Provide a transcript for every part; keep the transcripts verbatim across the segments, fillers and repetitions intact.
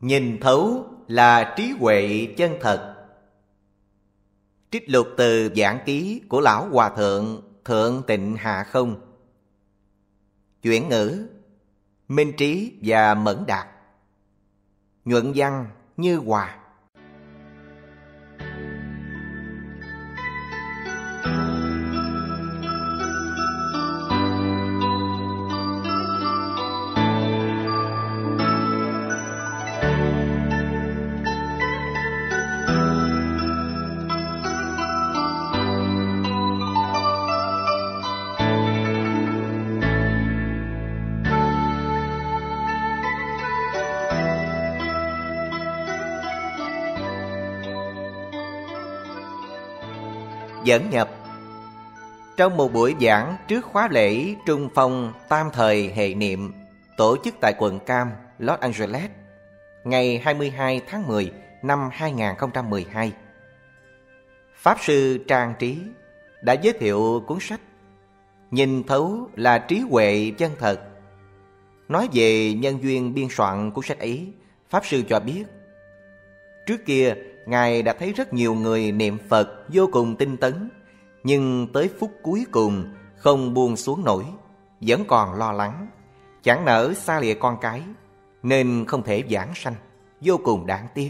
Nhìn thấu là trí huệ chân thật. Trích lục từ Giảng Ký của Lão Hòa Thượng Thượng Tịnh Hạ Không. Chuyển ngữ: Minh Trí và Mẫn Đạt. Nhuận văn: Như Hòa. Dẫn nhập. Trong một buổi giảng trước khóa lễ Trung Phong tam thời hệ niệm tổ chức tại quận Cam, Los Angeles, ngày hai mươi hai tháng mười năm hai nghìn không trăm mười hai, Pháp Sư Trang Trí đã giới thiệu cuốn sách Nhìn thấu là trí huệ chân thật. Nói về nhân duyên biên soạn cuốn sách ấy, Pháp Sư cho biết trước kia Ngài đã thấy rất nhiều người niệm Phật vô cùng tinh tấn, nhưng tới phút cuối cùng không buông xuống nổi, vẫn còn lo lắng, chẳng nỡ xa lìa con cái, nên không thể giảng sanh, vô cùng đáng tiếc.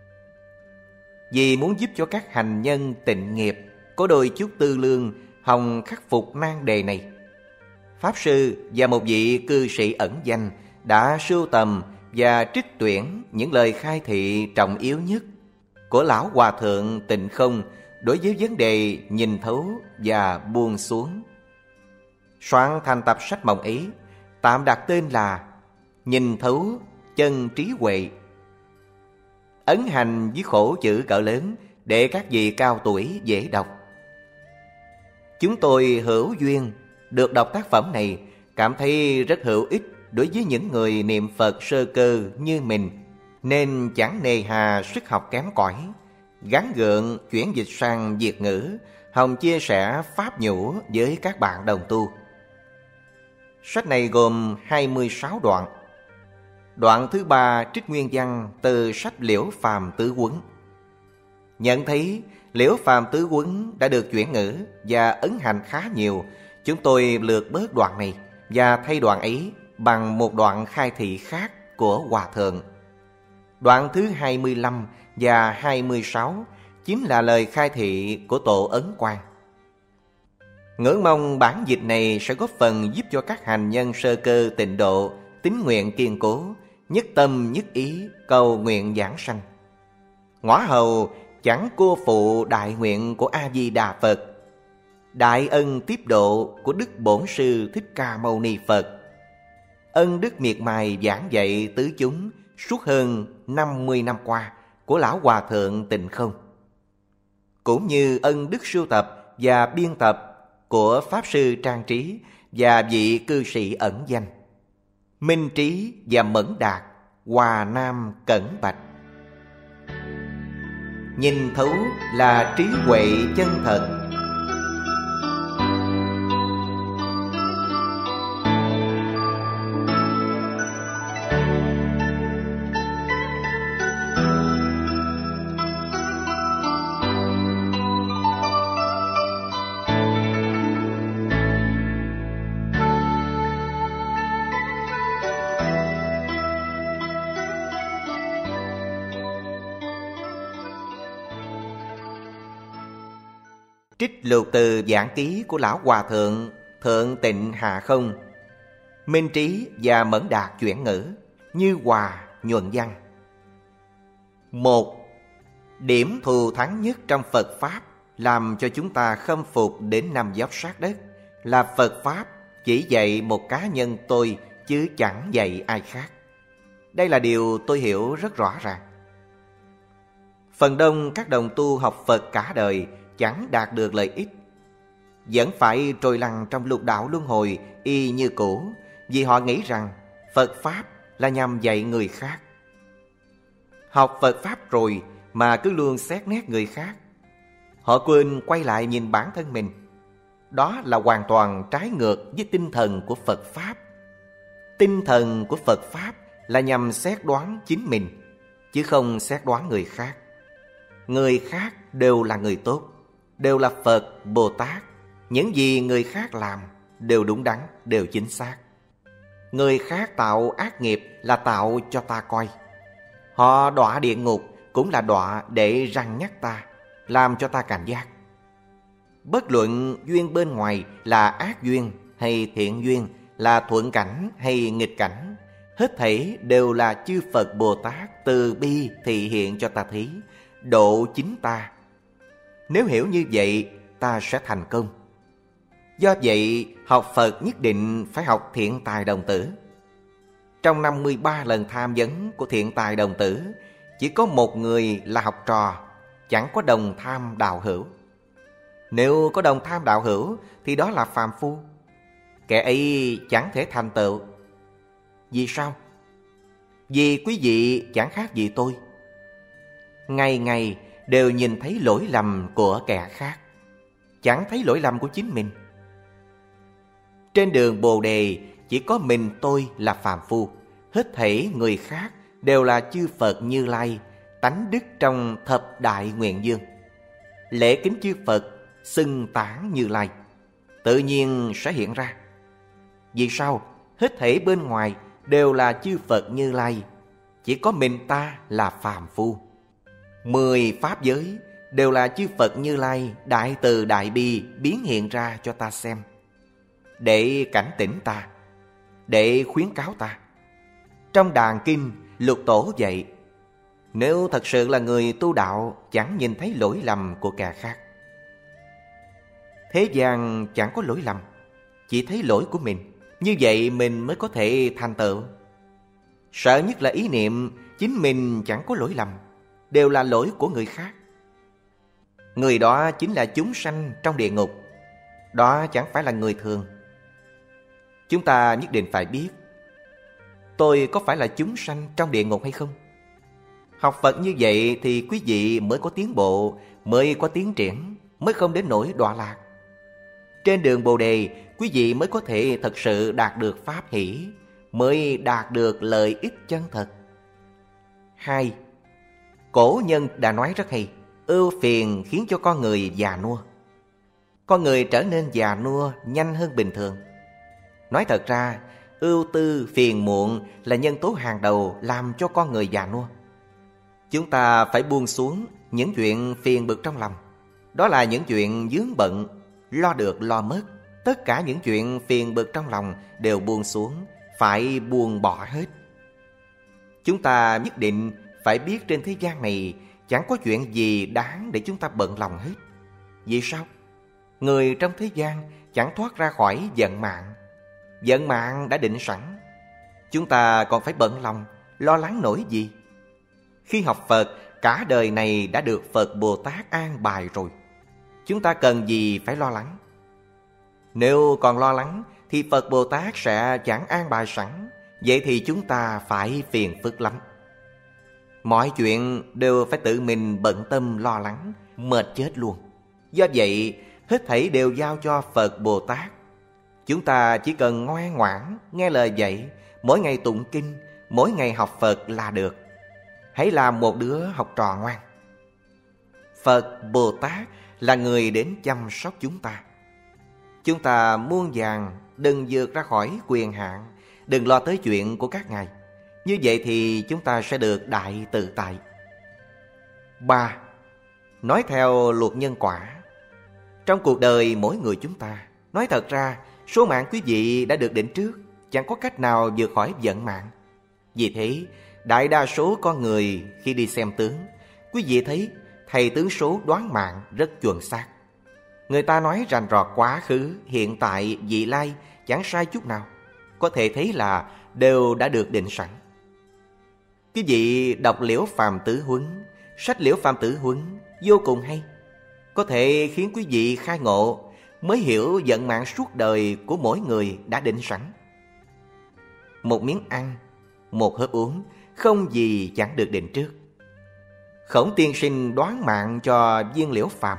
Vì muốn giúp cho các hành nhân tịnh nghiệp có đôi chút tư lương hòng khắc phục nan đề này, Pháp Sư và một vị cư sĩ ẩn danh đã sưu tầm và trích tuyển những lời khai thị trọng yếu nhất của Lão Hòa Thượng Tịnh Không đối với vấn đề nhìn thấu và buông xuống. Soạn thành tập sách mỏng ấy, tạm đặt tên là Nhìn thấu chân trí huệ. Ấn hành với khổ chữ cỡ lớn để các vị cao tuổi dễ đọc. Chúng tôi hữu duyên được đọc tác phẩm này, cảm thấy rất hữu ích đối với những người niệm Phật sơ cơ như mình, nên chẳng nề hà sức học kém cỏi, gắng gượng chuyển dịch sang Việt ngữ, hòng chia sẻ pháp nhũ với các bạn đồng tu. Sách này gồm hai mươi sáu đoạn. Đoạn thứ ba trích nguyên văn từ sách Liễu Phàm Tứ Quấn. Nhận thấy Liễu Phàm Tứ Quấn đã được chuyển ngữ và ấn hành khá nhiều, chúng tôi lược bớt đoạn này và thay đoạn ấy bằng một đoạn khai thị khác của Hòa Thượng. Đoạn thứ hai mươi lăm và hai mươi sáu chính là lời khai thị của Tổ Ấn Quang. Ngưỡng mong bản dịch này sẽ góp phần giúp cho các hành nhân sơ cơ tịnh độ tín nguyện kiên cố, nhất tâm nhất ý cầu nguyện giảng sanh. Ngõ hầu chẳng cô phụ đại nguyện của A Di Đà Phật, đại ân tiếp độ của Đức Bổn Sư Thích Ca Mâu Ni Phật, ân đức miệt mài giảng dạy tứ chúng suốt hơn năm mươi năm qua của Lão Hòa Thượng Tịnh Không, cũng như ân đức sưu tập và biên tập của Pháp Sư Trang Trí và vị cư sĩ ẩn danh Minh Trí và Mẫn Đạt, Hòa Nam Cẩn Bạch. Nhìn thấu là trí huệ chân thật. Trích lục từ Giảng Ký của Lão Hòa Thượng Thượng Tịnh Hạ Không. Minh Trí và Mẫn Đạt chuyển ngữ. Như Hòa nhuận văn. Một, điểm thù thắng nhất trong Phật Pháp làm cho chúng ta khâm phục đến nằm dốc sát đất là Phật Pháp chỉ dạy một cá nhân tôi chứ chẳng dạy ai khác. Đây là điều tôi hiểu rất rõ ràng. Phần đông các đồng tu học Phật cả đời chẳng đạt được lợi ích, vẫn phải trôi lăn trong lục đạo luân hồi y như cũ, vì họ nghĩ rằng Phật Pháp là nhằm dạy người khác. Học Phật Pháp rồi mà cứ luôn xét nét người khác, họ quên quay lại nhìn bản thân mình. Đó là hoàn toàn trái ngược với tinh thần của Phật Pháp. Tinh thần của Phật Pháp là nhằm xét đoán chính mình, chứ không xét đoán người khác. Người khác đều là người tốt, đều là Phật, Bồ Tát. Những gì người khác làm đều đúng đắn, đều chính xác. Người khác tạo ác nghiệp là tạo cho ta coi. Họ đọa địa ngục cũng là đọa để răn nhắc ta, làm cho ta cảnh giác. Bất luận duyên bên ngoài là ác duyên hay thiện duyên, là thuận cảnh hay nghịch cảnh, hết thảy đều là chư Phật Bồ Tát từ bi thị hiện cho ta thấy, độ chính ta. Nếu hiểu như vậy, ta sẽ thành công. Do vậy, học Phật nhất định phải học Thiện Tài Đồng Tử. Trong năm mươi ba lần tham vấn của Thiện Tài Đồng Tử, chỉ có một người là học trò, chẳng có đồng tham đạo hữu. Nếu có đồng tham đạo hữu thì đó là phàm phu. Kẻ ấy chẳng thể thành tựu. Vì sao? Vì quý vị chẳng khác gì tôi. Ngày ngày đều nhìn thấy lỗi lầm của kẻ khác, chẳng thấy lỗi lầm của chính mình. Trên đường Bồ Đề chỉ có mình tôi là phàm phu, hết thảy người khác đều là chư Phật Như Lai, tánh đức trong thập đại nguyện dương. Lễ kính chư Phật, xưng tán Như Lai, tự nhiên sẽ hiện ra. Vì sao? Hết thảy bên ngoài đều là chư Phật Như Lai, chỉ có mình ta là phàm phu. Mười pháp giới đều là chư Phật Như Lai đại từ đại bi biến hiện ra cho ta xem, để cảnh tỉnh ta, để khuyến cáo ta. Trong đàn kinh Lục Tổ dạy, nếu thật sự là người tu đạo, chẳng nhìn thấy lỗi lầm của kẻ khác. Thế gian chẳng có lỗi lầm, chỉ thấy lỗi của mình. Như vậy mình mới có thể thành tựu. Sợ nhất là ý niệm chính mình chẳng có lỗi lầm, đều là lỗi của người khác. Người đó chính là chúng sanh trong địa ngục, đó chẳng phải là người thường. Chúng ta nhất định phải biết, tôi có phải là chúng sanh trong địa ngục hay không? Học Phật như vậy thì quý vị mới có tiến bộ, mới có tiến triển, mới không đến nỗi đọa lạc. Trên đường Bồ Đề, quý vị mới có thể thật sự đạt được pháp hỷ, mới đạt được lợi ích chân thật. Hai, cổ nhân đã nói rất hay, ưu phiền khiến cho con người già nua. Con người trở nên già nua nhanh hơn bình thường. Nói thật ra, ưu tư phiền muộn là nhân tố hàng đầu làm cho con người già nua. Chúng ta phải buông xuống những chuyện phiền bực trong lòng. Đó là những chuyện vướng bận, lo được lo mất. Tất cả những chuyện phiền bực trong lòng đều buông xuống, phải buông bỏ hết. Chúng ta nhất định phải biết trên thế gian này chẳng có chuyện gì đáng để chúng ta bận lòng hết. Vì sao? Người trong thế gian chẳng thoát ra khỏi vận mạng. Vận mạng đã định sẵn, chúng ta còn phải bận lòng, lo lắng nổi gì? Khi học Phật, cả đời này đã được Phật Bồ Tát an bài rồi, chúng ta cần gì phải lo lắng? Nếu còn lo lắng thì Phật Bồ Tát sẽ chẳng an bài sẵn. Vậy thì chúng ta phải phiền phức lắm. Mọi chuyện đều phải tự mình bận tâm lo lắng, mệt chết luôn. Do vậy, hết thảy đều giao cho Phật Bồ Tát. Chúng ta chỉ cần ngoan ngoãn nghe lời dạy, mỗi ngày tụng kinh, mỗi ngày học Phật là được. Hãy làm một đứa học trò ngoan. Phật Bồ Tát là người đến chăm sóc chúng ta. Chúng ta muôn vàn đừng vượt ra khỏi quyền hạn, đừng lo tới chuyện của các ngài. Như vậy thì chúng ta sẽ được đại tự tại. Ba, nói theo luật nhân quả. Trong cuộc đời mỗi người chúng ta, nói thật ra, số mạng quý vị đã được định trước, chẳng có cách nào vượt khỏi vận mạng. Vì thế, đại đa số con người khi đi xem tướng, quý vị thấy thầy tướng số đoán mạng rất chuẩn xác. Người ta nói rành rọt quá khứ, hiện tại, vị lai, chẳng sai chút nào. Có thể thấy là đều đã được định sẵn. Quý vị đọc Liễu Phàm Tử Huấn, sách Liễu Phàm Tử Huấn vô cùng hay, có thể khiến quý vị khai ngộ, mới hiểu vận mạng suốt đời của mỗi người đã định sẵn. Một miếng ăn, một hớp uống, không gì chẳng được định trước. Khổng tiên sinh đoán mạng cho Viên Liễu Phàm.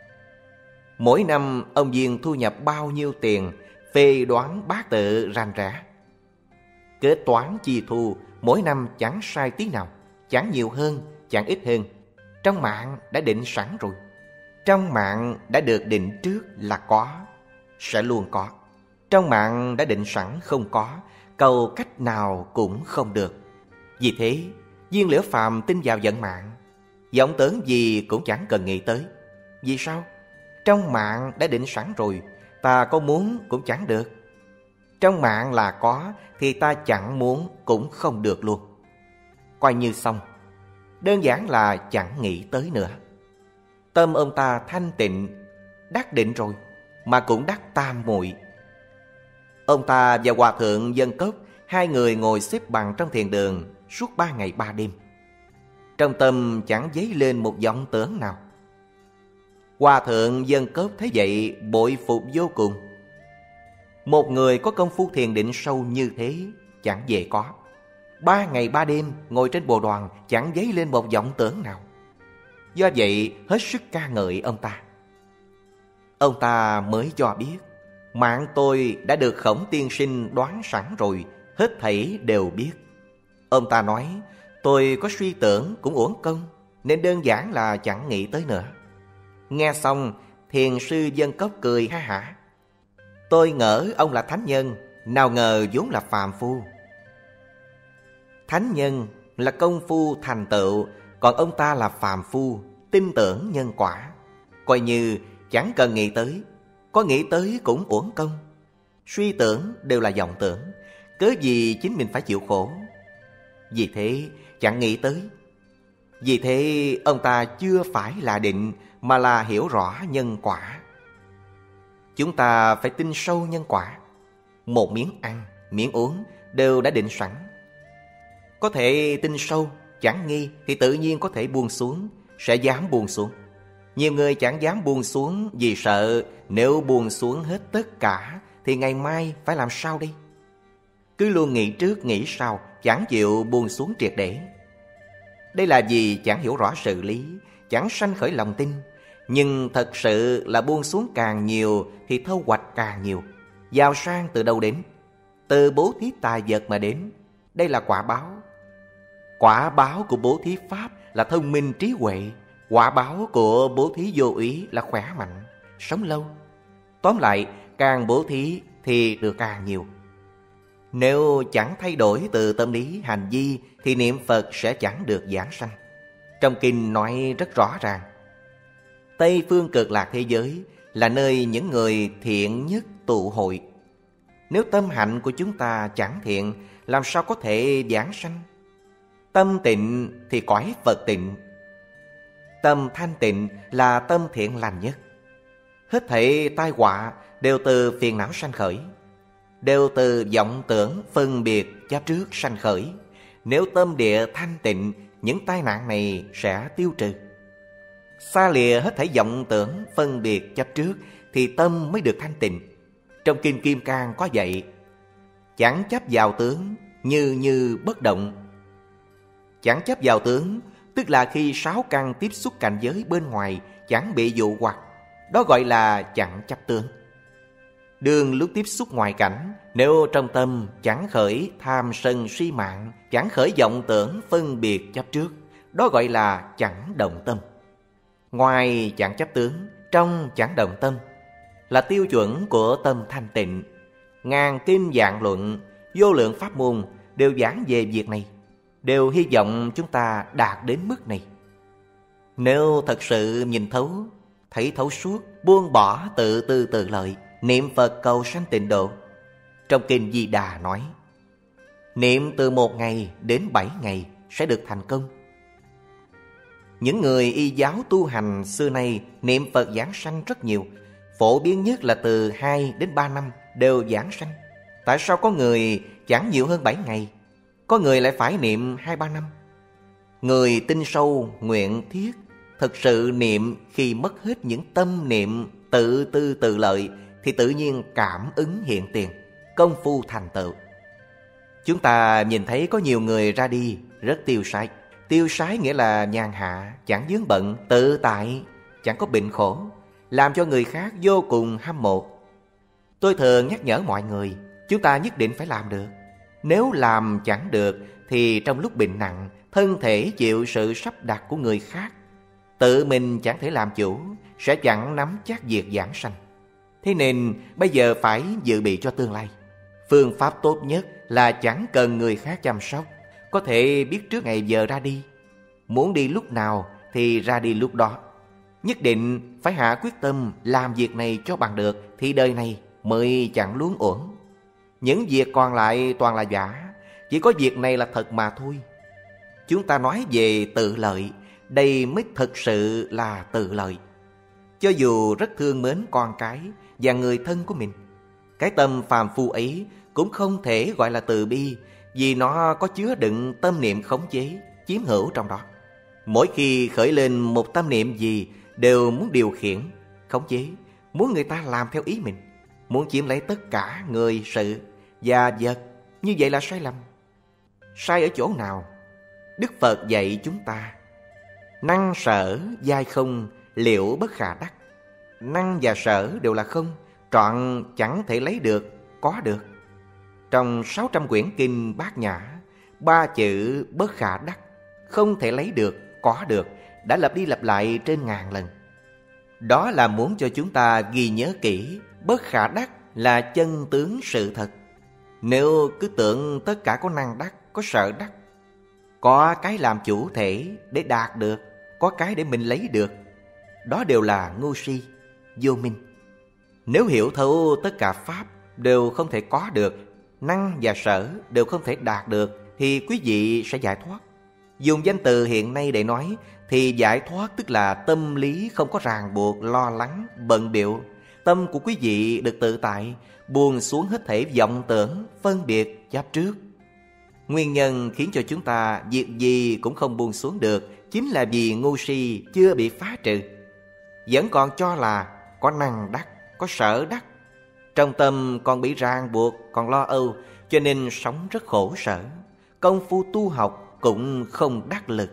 Mỗi năm ông Viên thu nhập bao nhiêu tiền, phê đoán bát tự rành rẽ. Kết toán chi thu mỗi năm chẳng sai tí nào, chẳng nhiều hơn, chẳng ít hơn. Trong mạng đã định sẵn rồi. Trong mạng đã được định trước là có, sẽ luôn có. Trong mạng đã định sẵn không có, cầu cách nào cũng không được. Vì thế, Viên Liễu Phàm tin vào vận mạng, vọng tưởng gì cũng chẳng cần nghĩ tới. Vì sao? Trong mạng đã định sẵn rồi, ta có muốn cũng chẳng được. Trong mạng là có, thì ta chẳng muốn cũng không được luôn. Coi như xong. Đơn giản là chẳng nghĩ tới nữa. Tâm ông ta thanh tịnh, đắc định rồi, mà cũng đắc tam muội. Ông ta và Hòa thượng Dân Cốc, hai người ngồi xếp bằng trong thiền đường suốt ba ngày ba đêm. Trong tâm chẳng dấy lên một vọng tưởng nào. Hòa thượng Dân Cốc thấy vậy bội phục vô cùng. Một người có công phu thiền định sâu như thế chẳng dễ có. Ba ngày ba đêm ngồi trên bồ đoàn chẳng dấy lên một vọng tưởng nào. Do vậy hết sức ca ngợi ông ta. Ông ta mới cho biết, mạng tôi đã được Khổng tiên sinh đoán sẵn rồi, hết thảy đều biết. Ông ta nói, tôi có suy tưởng cũng uổng công, nên đơn giản là chẳng nghĩ tới nữa. Nghe xong, thiền sư Dân Cốc cười ha hả. Tôi ngỡ ông là thánh nhân, nào ngờ vốn là phàm phu. Thánh nhân là công phu thành tựu, còn ông ta là phàm phu, tin tưởng nhân quả. Coi như chẳng cần nghĩ tới, có nghĩ tới cũng uổng công. Suy tưởng đều là vọng tưởng, cớ gì chính mình phải chịu khổ. Vì thế chẳng nghĩ tới. Vì thế ông ta chưa phải là định, mà là hiểu rõ nhân quả. Chúng ta phải tin sâu nhân quả. Một miếng ăn, miếng uống đều đã định sẵn. Có thể tin sâu, chẳng nghi thì tự nhiên có thể buông xuống, sẽ dám buông xuống. Nhiều người chẳng dám buông xuống vì sợ nếu buông xuống hết tất cả thì ngày mai phải làm sao đây? Cứ luôn nghĩ trước nghĩ sau, chẳng chịu buông xuống triệt để. Đây là vì chẳng hiểu rõ sự lý, chẳng sanh khởi lòng tin. Nhưng thật sự là buông xuống càng nhiều thì thu hoạch càng nhiều. Giàu sang từ đâu đến? Từ bố thí tài vật mà đến. Đây là quả báo. Quả báo của bố thí pháp là thông minh trí huệ. Quả báo của bố thí vô úy là khỏe mạnh, sống lâu. Tóm lại, càng bố thí thì được càng nhiều. Nếu chẳng thay đổi từ tâm lý hành vi thì niệm Phật sẽ chẳng được giảng sanh. Trong kinh nói rất rõ ràng, Tây phương cực lạc thế giới là nơi những người thiện nhất tụ hội. Nếu tâm hạnh của chúng ta chẳng thiện, làm sao có thể giảng sanh? Tâm tịnh thì cõi Phật tịnh. Tâm thanh tịnh là tâm thiện lành nhất. Hết thảy tai họa đều từ phiền não sanh khởi, đều từ vọng tưởng phân biệt chấp trước sanh khởi. Nếu tâm địa thanh tịnh, những tai nạn này sẽ tiêu trừ. Xa lìa hết thảy vọng tưởng phân biệt chấp trước thì tâm mới được thanh tịnh. Trong kinh Kim Cang có dạy, chẳng chấp vào tướng, như như bất động. Chẳng chấp vào tướng tức là khi sáu căn tiếp xúc cảnh giới bên ngoài chẳng bị dụ hoặc, đó gọi là chẳng chấp tướng. Đương lúc tiếp xúc ngoại cảnh, nếu trong tâm chẳng khởi tham sân si mạng, chẳng khởi vọng tưởng phân biệt chấp trước, đó gọi là chẳng động tâm. Ngoài chẳng chấp tướng, trong chẳng động tâm là tiêu chuẩn của tâm thanh tịnh. Ngàn kinh vạn luận, vô lượng pháp môn đều giảng về việc này, đều hy vọng chúng ta đạt đến mức này. Nếu thật sự nhìn thấu, thấy thấu suốt, buông bỏ tự tư tự lợi, niệm Phật cầu sanh tịnh độ. Trong kinh Di Đà nói, niệm từ một ngày đến bảy ngày sẽ được thành công. Những người y giáo tu hành xưa nay niệm Phật giảng sanh rất nhiều. Phổ biến nhất là từ hai đến ba năm đều giảng sanh. Tại sao có người chẳng nhiều hơn bảy ngày, có người lại phải niệm hai ba năm? Người tinh sâu, nguyện thiết, thực sự niệm khi mất hết những tâm niệm tự tư tự lợi thì tự nhiên cảm ứng hiện tiền, công phu thành tựu. Chúng ta nhìn thấy có nhiều người ra đi rất tiêu sái. Tiêu sái nghĩa là nhàn hạ, chẳng vướng bận, tự tại, chẳng có bệnh khổ, làm cho người khác vô cùng hâm mộ. Tôi thường nhắc nhở mọi người, chúng ta nhất định phải làm được. Nếu làm chẳng được thì trong lúc bệnh nặng, thân thể chịu sự sắp đặt của người khác, tự mình chẳng thể làm chủ, sẽ chẳng nắm chắc việc giảng sanh. Thế nên bây giờ phải dự bị cho tương lai. Phương pháp tốt nhất là chẳng cần người khác chăm sóc, có thể biết trước ngày giờ ra đi. Muốn đi lúc nào thì ra đi lúc đó. Nhất định phải hạ quyết tâm làm việc này cho bằng được, thì đời này mới chẳng luống uổng. Những việc còn lại toàn là giả, chỉ có việc này là thật mà thôi. Chúng ta nói về tự lợi, đây mới thực sự là tự lợi. Cho dù rất thương mến con cái và người thân của mình, cái tâm phàm phu ấy cũng không thể gọi là từ bi, vì nó có chứa đựng tâm niệm khống chế, chiếm hữu trong đó. Mỗi khi khởi lên một tâm niệm gì đều muốn điều khiển, khống chế, muốn người ta làm theo ý mình, muốn chiếm lấy tất cả người, sự và vật. Như vậy là sai lầm. Sai ở chỗ nào? Đức Phật dạy chúng ta: năng sở giai không, liệu bất khả đắc. Năng và sở đều là không, trọn chẳng thể lấy được, có được. Trong sáu trăm quyển kinh Bát Nhã, ba chữ bất khả đắc, không thể lấy được, có được, đã lặp đi lặp lại trên ngàn lần. Đó là muốn cho chúng ta ghi nhớ kỹ, bất khả đắc là chân tướng sự thật. Nếu cứ tưởng tất cả có năng đắc, có sở đắc, có cái làm chủ thể để đạt được, có cái để mình lấy được, đó đều là ngu si, vô minh. Nếu hiểu thấu tất cả pháp đều không thể có được, năng và sở đều không thể đạt được, thì quý vị sẽ giải thoát. Dùng danh từ hiện nay để nói thì giải thoát tức là tâm lý không có ràng buộc, lo lắng, bận bịu. Tâm của quý vị được tự tại, buông xuống hết thảy vọng tưởng, phân biệt, chấp trước. Nguyên nhân khiến cho chúng ta việc gì cũng không buông xuống được chính là vì ngu si chưa bị phá trừ. Vẫn còn cho là có năng đắc, có sở đắc. Trong tâm còn bị ràng buộc, còn lo âu, cho nên sống rất khổ sở. Công phu tu học cũng không đắc lực.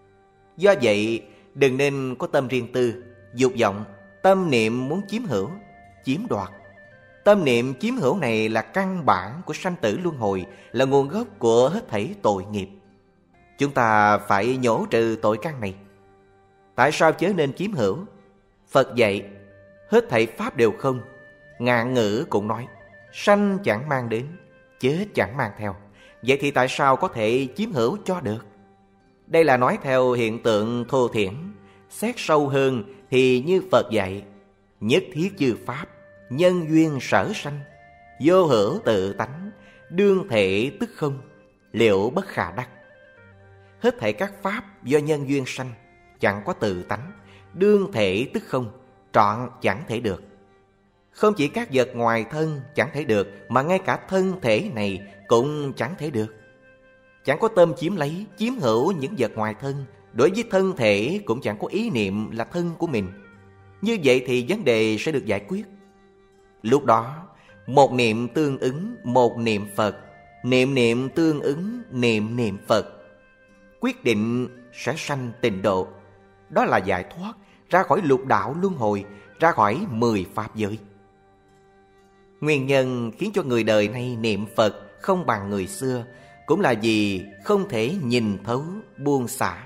Do vậy, đừng nên có tâm riêng tư, dục vọng, tâm niệm muốn chiếm hữu, chiếm đoạt. Tâm niệm chiếm hữu này là căn bản của sanh tử luân hồi, là nguồn gốc của hết thảy tội nghiệp. Chúng ta phải nhổ trừ tội căn này. Tại sao chớ nên chiếm hữu? Phật dạy, hết thảy pháp đều không. Ngạn ngữ cũng nói, sanh chẳng mang đến, chết chẳng mang theo. Vậy thì tại sao có thể chiếm hữu cho được? Đây là nói theo hiện tượng thô thiển. Xét sâu hơn thì như Phật dạy, nhất thiết chư pháp, nhân duyên sở sanh, vô hữu tự tánh, đương thể tức không, liệu bất khả đắc. Hết thảy các pháp do nhân duyên sanh, chẳng có tự tánh, đương thể tức không, trọn chẳng thể được. Không chỉ các vật ngoài thân chẳng thể được, mà ngay cả thân thể này cũng chẳng thể được. Chẳng có tâm chiếm lấy, chiếm hữu những vật ngoài thân. Đối với thân thể cũng chẳng có ý niệm là thân của mình. Như vậy thì vấn đề sẽ được giải quyết. Lúc đó, một niệm tương ứng một niệm Phật, niệm niệm tương ứng niệm niệm Phật, quyết định sẽ sanh tịnh độ. Đó là giải thoát, ra khỏi lục đạo luân hồi, ra khỏi mười pháp giới. Nguyên nhân khiến cho người đời nay niệm Phật không bằng người xưa cũng là vì không thể nhìn thấu, buông xả.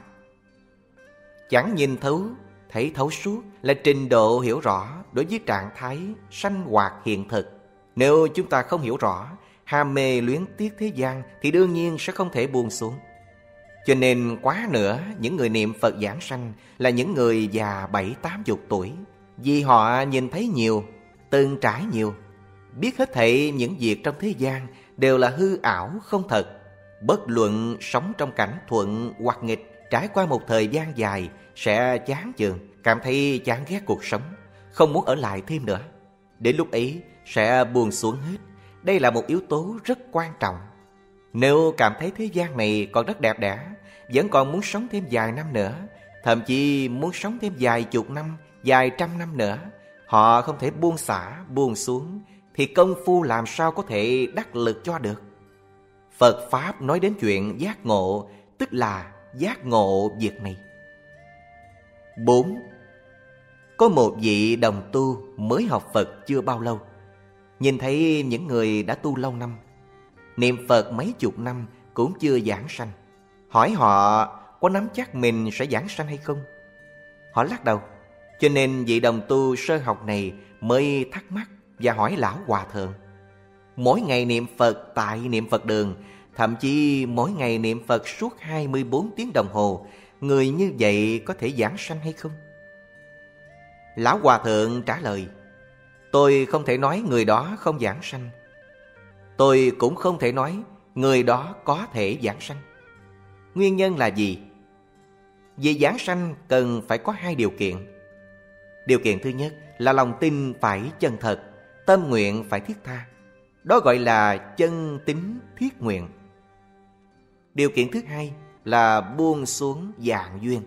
Chẳng nhìn thấu, thấy thấu suốt là trình độ hiểu rõ đối với trạng thái sanh hoạt hiện thực. Nếu chúng ta không hiểu rõ, ham mê luyến tiếc thế gian thì đương nhiên sẽ không thể buông xuống. Cho nên quá nữa, những người niệm Phật giảng sanh là những người già bảy tám chục tuổi, vì họ nhìn thấy nhiều, từng trải nhiều, biết hết thảy những việc trong thế gian đều là hư ảo không thật. Bất luận sống trong cảnh thuận hoặc nghịch, trải qua một thời gian dài sẽ chán chường, cảm thấy chán ghét cuộc sống, không muốn ở lại thêm nữa. Đến lúc ấy sẽ buông xuống hết. Đây là một yếu tố rất quan trọng. Nếu cảm thấy thế gian này còn rất đẹp đẽ, vẫn còn muốn sống thêm vài năm nữa, thậm chí muốn sống thêm vài chục năm, vài trăm năm nữa, họ không thể buông xả, buông xuống, thì công phu làm sao có thể đắc lực cho được. Phật Pháp nói đến chuyện giác ngộ, tức là giác ngộ việc này. Bốn. Có một vị đồng tu mới học Phật chưa bao lâu, nhìn thấy những người đã tu lâu năm, niệm Phật mấy chục năm cũng chưa giảng sanh. Hỏi họ có nắm chắc mình sẽ giảng sanh hay không? Họ lắc đầu. Cho nên vị đồng tu sơ học này mới thắc mắc và hỏi lão hòa thượng. Mỗi ngày niệm Phật tại niệm Phật đường, thậm chí mỗi ngày niệm Phật suốt hai mươi bốn tiếng đồng hồ, người như vậy có thể giảng sanh hay không? Lão hòa thượng trả lời: tôi không thể nói người đó không giảng sanh. Tôi cũng không thể nói người đó có thể giảng sanh. Nguyên nhân là gì? Vì giảng sanh cần phải có hai điều kiện. Điều kiện thứ nhất là lòng tin phải chân thật, tâm nguyện phải thiết tha. Đó gọi là chân tín thiết nguyện. Điều kiện thứ hai là buông xuống dạng duyên.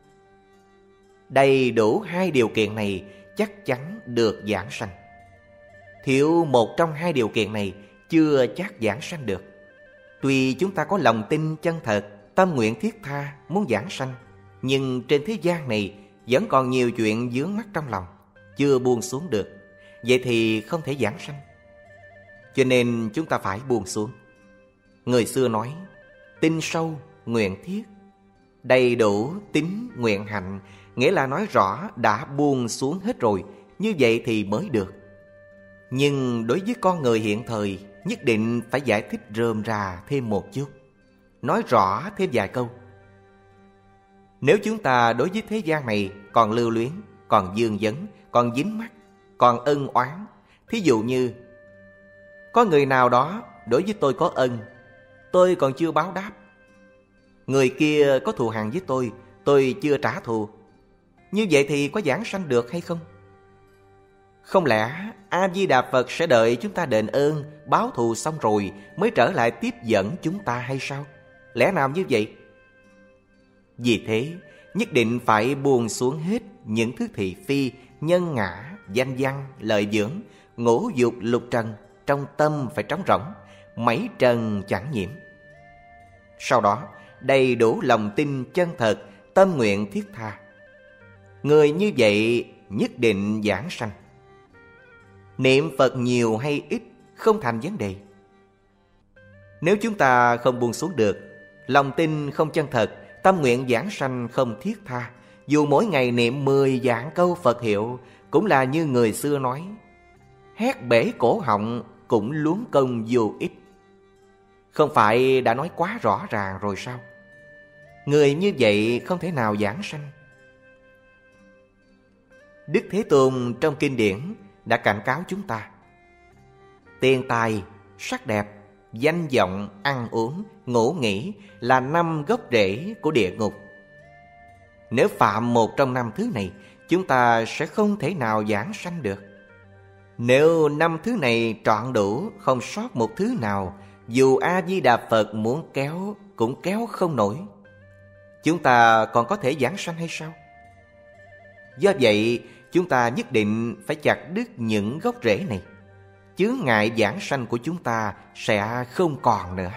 Đầy đủ hai điều kiện này chắc chắn được giảng sanh. Thiếu một trong hai điều kiện này chưa chắc giảng sanh được. Tuy chúng ta có lòng tin chân thật, tâm nguyện thiết tha muốn giảng sanh, nhưng trên thế gian này vẫn còn nhiều chuyện vướng mắc trong lòng, chưa buông xuống được. Vậy thì không thể giảng sanh. Cho nên chúng ta phải buông xuống. Người xưa nói: tin sâu, nguyện thiết. Đầy đủ tín nguyện hạnh, nghĩa là nói rõ đã buông xuống hết rồi, như vậy thì mới được. Nhưng đối với con người hiện thời, nhất định phải giải thích rườm rà thêm một chút, nói rõ thêm vài câu. Nếu chúng ta đối với thế gian này còn lưu luyến, còn vương vấn, còn dính mắc, còn ân oán, thí dụ như có người nào đó đối với tôi có ân, tôi còn chưa báo đáp. Người kia có thù hằn với tôi, tôi chưa trả thù. Như vậy thì có giảng sanh được hay không? Không lẽ A-di-đà Phật sẽ đợi chúng ta đền ơn, báo thù xong rồi mới trở lại tiếp dẫn chúng ta hay sao? Lẽ nào như vậy? Vì thế, nhất định phải buông xuống hết những thứ thị phi, nhân ngã, danh văn, lợi dưỡng, ngũ dục lục trần. Trong tâm phải trống rỗng, mấy trần chẳng nhiễm. Sau đó, đầy đủ lòng tin chân thật, tâm nguyện thiết tha. Người như vậy nhất định giảng sanh. Niệm Phật nhiều hay ít không thành vấn đề. Nếu chúng ta không buông xuống được, lòng tin không chân thật, tâm nguyện giảng sanh không thiết tha, dù mỗi ngày niệm mười vạn câu Phật hiệu, cũng là như người xưa nói: hét bể cổ họng cũng luống công vô ích. Không phải đã nói quá rõ ràng rồi sao? Người như vậy không thể nào giảng sanh. Đức Thế Tôn trong kinh điển đã cảnh cáo chúng ta: tiền tài, sắc đẹp, danh vọng, ăn uống, ngủ nghỉ là năm gốc rễ của địa ngục. Nếu phạm một trong năm thứ này, chúng ta sẽ không thể nào giảng sanh được. Nếu năm thứ này trọn đủ, không sót một thứ nào, dù A-di-đà Phật muốn kéo cũng kéo không nổi. Chúng ta còn có thể giảng sanh hay sao? Do vậy, chúng ta nhất định phải chặt đứt những gốc rễ này. Chướng ngại giảng sanh của chúng ta sẽ không còn nữa.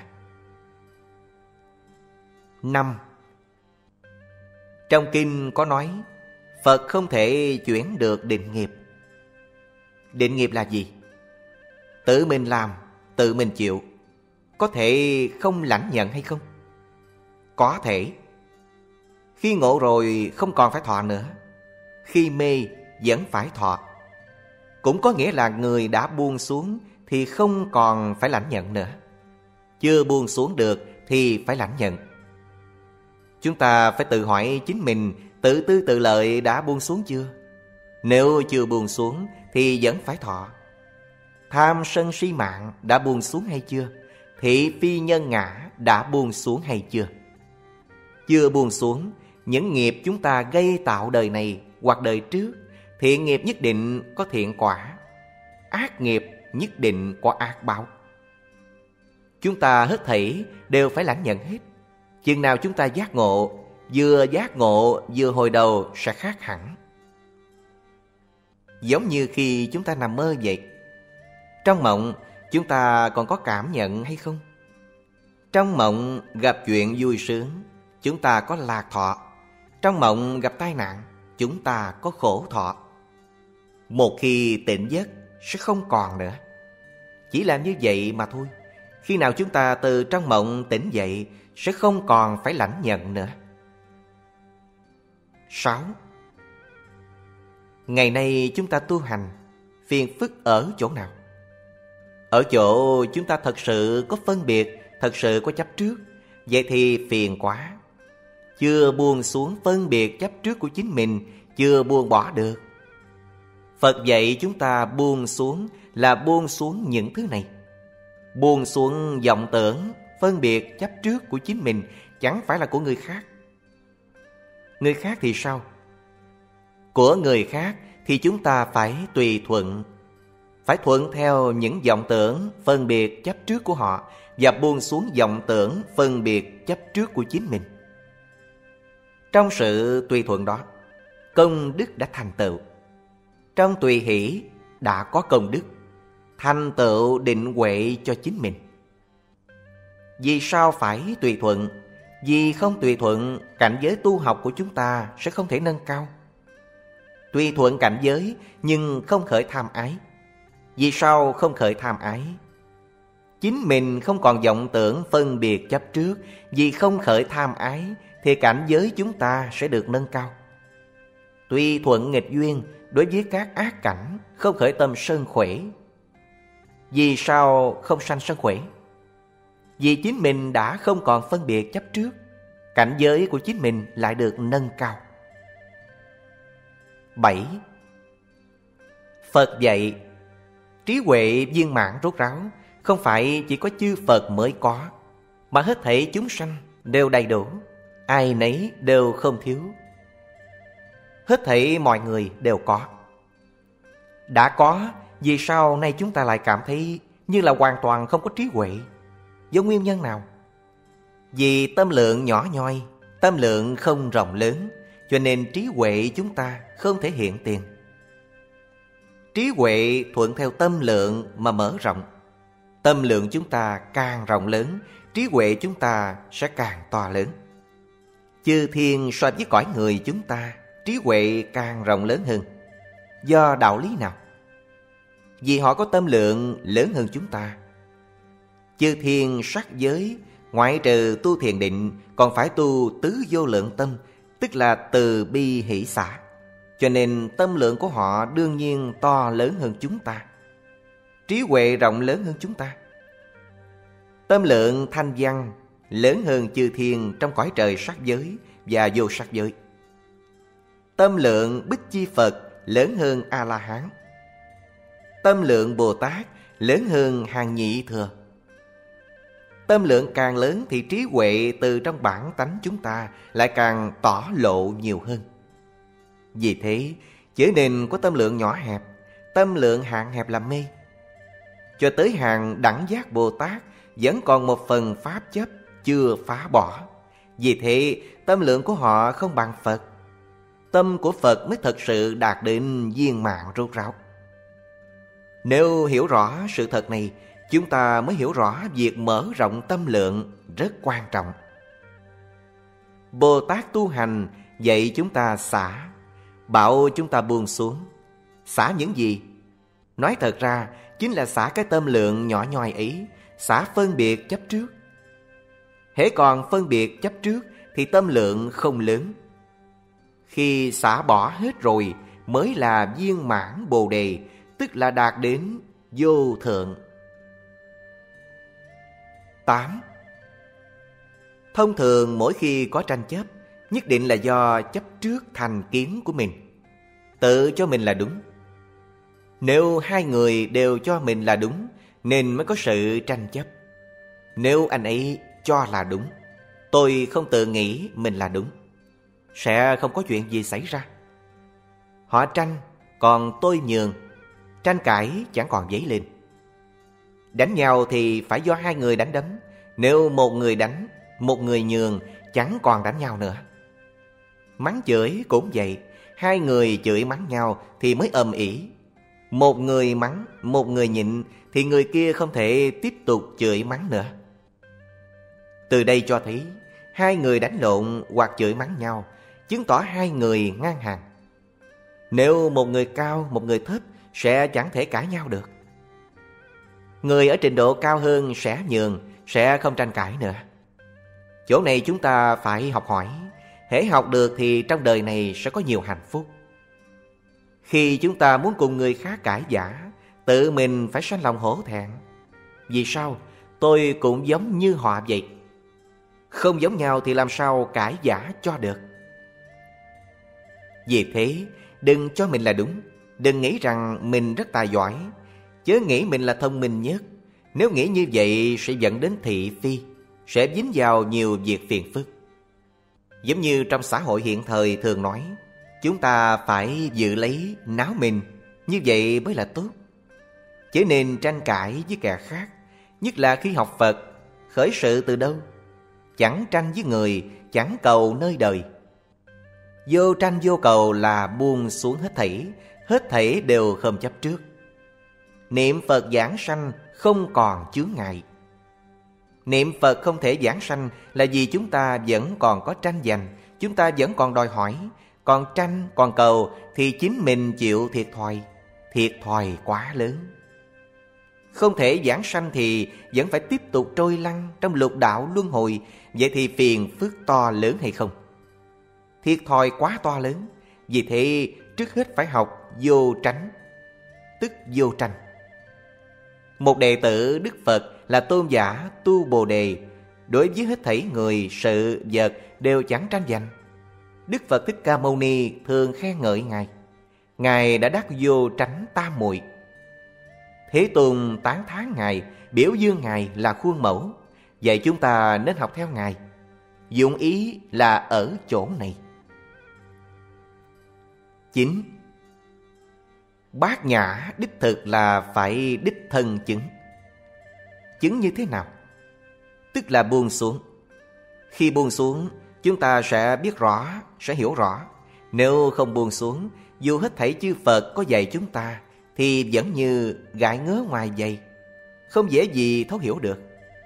Năm. Trong kinh có nói Phật không thể chuyển được định nghiệp. Định nghiệp là gì? Tự mình làm, tự mình chịu. Có thể không lãnh nhận hay không? Có thể. Khi ngộ rồi không còn phải thọ nữa. Khi mê vẫn phải thọ. Cũng có nghĩa là người đã buông xuống thì không còn phải lãnh nhận nữa. Chưa buông xuống được thì phải lãnh nhận. Chúng ta phải tự hỏi chính mình tự tư tự lợi đã buông xuống chưa? Nếu chưa buông xuống thì vẫn phải thọ. Tham sân si mạng đã buông xuống hay chưa? Thị phi nhân ngã đã buông xuống hay chưa? Chưa buông xuống, những nghiệp chúng ta gây tạo đời này hoặc đời trước, thiện nghiệp nhất định có thiện quả, ác nghiệp nhất định có ác báo. Chúng ta hết thảy đều phải lãnh nhận hết. Chừng nào chúng ta giác ngộ, vừa giác ngộ vừa hồi đầu sẽ khác hẳn. Giống như khi chúng ta nằm mơ vậy. Trong mộng chúng ta còn có cảm nhận hay không? Trong mộng gặp chuyện vui sướng, chúng ta có lạc thọ. Trong mộng gặp tai nạn, chúng ta có khổ thọ. Một khi tỉnh giấc sẽ không còn nữa. Chỉ là như vậy mà thôi. Khi nào chúng ta từ trong mộng tỉnh dậy, sẽ không còn phải lãnh nhận nữa. Sáu. Ngày nay chúng ta tu hành, phiền phức ở chỗ nào? Ở chỗ chúng ta thật sự có phân biệt, thật sự có chấp trước. Vậy thì phiền quá. Chưa buông xuống phân biệt chấp trước của chính mình, chưa buông bỏ được. Phật dạy chúng ta buông xuống là buông xuống những thứ này. Buông xuống vọng tưởng, phân biệt chấp trước của chính mình, chẳng phải là của người khác. Người khác thì sao? Của người khác thì chúng ta phải tùy thuận, phải thuận theo những vọng tưởng, phân biệt chấp trước của họ và buông xuống vọng tưởng, phân biệt chấp trước của chính mình. Trong sự tùy thuận đó, công đức đã thành tựu. Trong tùy hỷ đã có công đức, thành tựu định huệ cho chính mình. Vì sao phải tùy thuận? Vì không tùy thuận, cảnh giới tu học của chúng ta sẽ không thể nâng cao. Tùy thuận cảnh giới nhưng không khởi tham ái. Vì sao không khởi tham ái? Chính mình không còn vọng tưởng phân biệt chấp trước. Vì không khởi tham ái thì cảnh giới chúng ta sẽ được nâng cao. Tùy thuận nghịch duyên, đối với các ác cảnh không khởi tâm sân khỏe. Vì sao không sanh sân khỏe? Vì chính mình đã không còn phân biệt chấp trước, cảnh giới của chính mình lại được nâng cao. Bảy. Phật dạy trí huệ viên mãn rốt ráo không phải chỉ có chư Phật mới có, mà hết thảy chúng sanh đều đầy đủ, ai nấy đều không thiếu. Hết thảy mọi người đều có. Đã có, vì sao nay chúng ta lại cảm thấy như là hoàn toàn không có trí huệ? Do nguyên nhân nào? Vì tâm lượng nhỏ nhoi, tâm lượng không rộng lớn, cho nên trí huệ chúng ta không thể hiện tiền. Trí huệ thuận theo tâm lượng mà mở rộng. Tâm lượng chúng ta càng rộng lớn, trí huệ chúng ta sẽ càng to lớn. Chư thiên so với cõi người chúng ta, trí huệ càng rộng lớn hơn. Do đạo lý nào? Vì họ có tâm lượng lớn hơn chúng ta. Chư thiên sắc giới, ngoại trừ tu thiền định, còn phải tu tứ vô lượng tâm, tức là từ bi hỷ xả. Cho nên tâm lượng của họ đương nhiên to lớn hơn chúng ta, trí huệ rộng lớn hơn chúng ta. Tâm lượng thanh văn lớn hơn chư thiên trong cõi trời sắc giới và vô sắc giới. Tâm lượng Bích Chi Phật lớn hơn A-la-hán. Tâm lượng Bồ Tát lớn hơn hàng nhị thừa. Tâm lượng càng lớn thì trí huệ từ trong bản tánh chúng ta lại càng tỏ lộ nhiều hơn. Vì thế, chớ nên có tâm lượng nhỏ hẹp, tâm lượng hạn hẹp làm mê. Cho tới hàng đẳng giác Bồ Tát vẫn còn một phần pháp chấp chưa phá bỏ. Vì thế, tâm lượng của họ không bằng Phật. Tâm của Phật mới thật sự đạt đến viên mãn rốt ráo. Nếu hiểu rõ sự thật này, chúng ta mới hiểu rõ việc mở rộng tâm lượng rất quan trọng. Bồ Tát tu hành dạy chúng ta xả, bảo chúng ta buông xuống. Xả những gì? Nói thật ra chính là xả cái tâm lượng nhỏ nhoi ấy, xả phân biệt chấp trước. Hễ còn phân biệt chấp trước thì tâm lượng không lớn. Khi xả bỏ hết rồi mới là viên mãn Bồ Đề, tức là đạt đến vô thượng. Tám. Thông thường mỗi khi có tranh chấp, nhất định là do chấp trước thành kiến của mình, tự cho mình là đúng. Nếu hai người đều cho mình là đúng nên mới có sự tranh chấp. Nếu anh ấy cho là đúng, tôi không tự nghĩ mình là đúng, sẽ không có chuyện gì xảy ra. Họ tranh, còn tôi nhường, tranh cãi chẳng còn dấy lên. Đánh nhau thì phải do hai người đánh đấm. Nếu một người đánh, một người nhường, chẳng còn đánh nhau nữa. Mắng chửi cũng vậy, hai người chửi mắng nhau thì mới ầm ĩ. Một người mắng, một người nhịn thì người kia không thể tiếp tục chửi mắng nữa. Từ đây cho thấy hai người đánh lộn hoặc chửi mắng nhau chứng tỏ hai người ngang hàng. Nếu một người cao, một người thấp sẽ chẳng thể cãi nhau được. Người ở trình độ cao hơn sẽ nhường, sẽ không tranh cãi nữa. Chỗ này chúng ta phải học hỏi. Hễ học được thì trong đời này sẽ có nhiều hạnh phúc. Khi chúng ta muốn cùng người khác cãi vã, tự mình phải sanh lòng hổ thẹn. Vì sao? Tôi cũng giống như họ vậy. Không giống nhau thì làm sao cãi vã cho được. Vì thế, đừng cho mình là đúng. Đừng nghĩ rằng mình rất tài giỏi, chớ nghĩ mình là thông minh nhất. Nếu nghĩ như vậy sẽ dẫn đến thị phi, sẽ dính vào nhiều việc phiền phức. Giống như trong xã hội hiện thời thường nói, chúng ta phải giữ lấy náo mình, như vậy mới là tốt. Chớ nên tranh cãi với kẻ khác, nhất là khi học Phật. Khởi sự từ đâu? Chẳng tranh với người, chẳng cầu nơi đời. Vô tranh vô cầu là buông xuống hết thảy, hết thảy đều không chấp trước. Niệm Phật giảng sanh không còn chướng ngại. Niệm Phật không thể giảng sanh là vì chúng ta vẫn còn có tranh giành, chúng ta vẫn còn đòi hỏi, còn tranh, còn cầu thì chính mình chịu thiệt thòi, thiệt thòi quá lớn. Không thể giảng sanh thì vẫn phải tiếp tục trôi lăn trong lục đạo luân hồi, vậy thì phiền phức to lớn hay không? Thiệt thòi quá to lớn. Vì thế trước hết phải học vô tránh, tức vô tranh. Một đệ tử Đức Phật là tôn giả tu Bồ Đề, đối với hết thảy người, sự, vật đều chẳng tranh giành. Đức Phật Thích Ca Mâu Ni thường khen ngợi Ngài. Ngài đã đắc vô tránh tam muội. Thế Tôn tán thán Ngài, biểu dương Ngài là khuôn mẫu. Vậy chúng ta nên học theo Ngài. Dụng ý là ở chỗ này. Chín. Bát nhã đích thực là phải đích thân chứng. Chứng như thế nào? Tức là buông xuống. Khi buông xuống, chúng ta sẽ biết rõ, sẽ hiểu rõ. Nếu không buông xuống, dù hết thảy chư Phật có dạy chúng ta, thì vẫn như gãi ngứa ngoài giày, không dễ gì thấu hiểu được.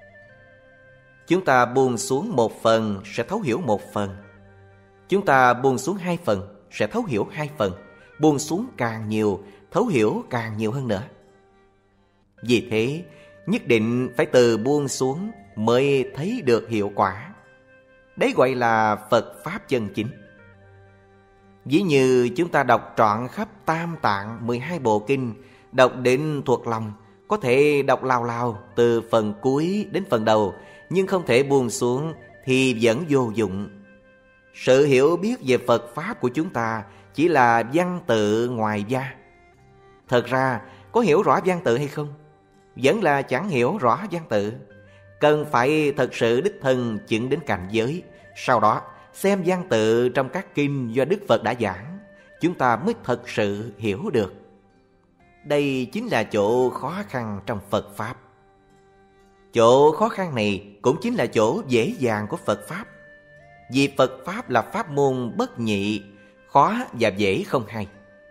Chúng ta buông xuống một phần sẽ thấu hiểu một phần. Chúng ta buông xuống hai phần sẽ thấu hiểu hai phần. Buông xuống càng nhiều, thấu hiểu càng nhiều hơn nữa. Vì thế, nhất định phải từ buông xuống mới thấy được hiệu quả. Đấy gọi là Phật Pháp chân chính. Ví như chúng ta đọc trọn khắp Tam Tạng mười hai bộ kinh, đọc đến thuộc lòng, có thể đọc lao lao từ phần cuối đến phần đầu, nhưng không thể buông xuống thì vẫn vô dụng. Sự hiểu biết về Phật Pháp của chúng ta chỉ là văn tự ngoài da. Thật ra, có hiểu rõ văn tự hay không? Vẫn là chẳng hiểu rõ văn tự. Cần phải thật sự đích thân chứng đến cảnh giới. Sau đó, xem văn tự trong các kinh do Đức Phật đã giảng, chúng ta mới thật sự hiểu được. Đây chính là chỗ khó khăn trong Phật Pháp. Chỗ khó khăn này cũng chính là chỗ dễ dàng của Phật Pháp. Vì Phật Pháp là pháp môn bất nhị, khó và dễ không hay.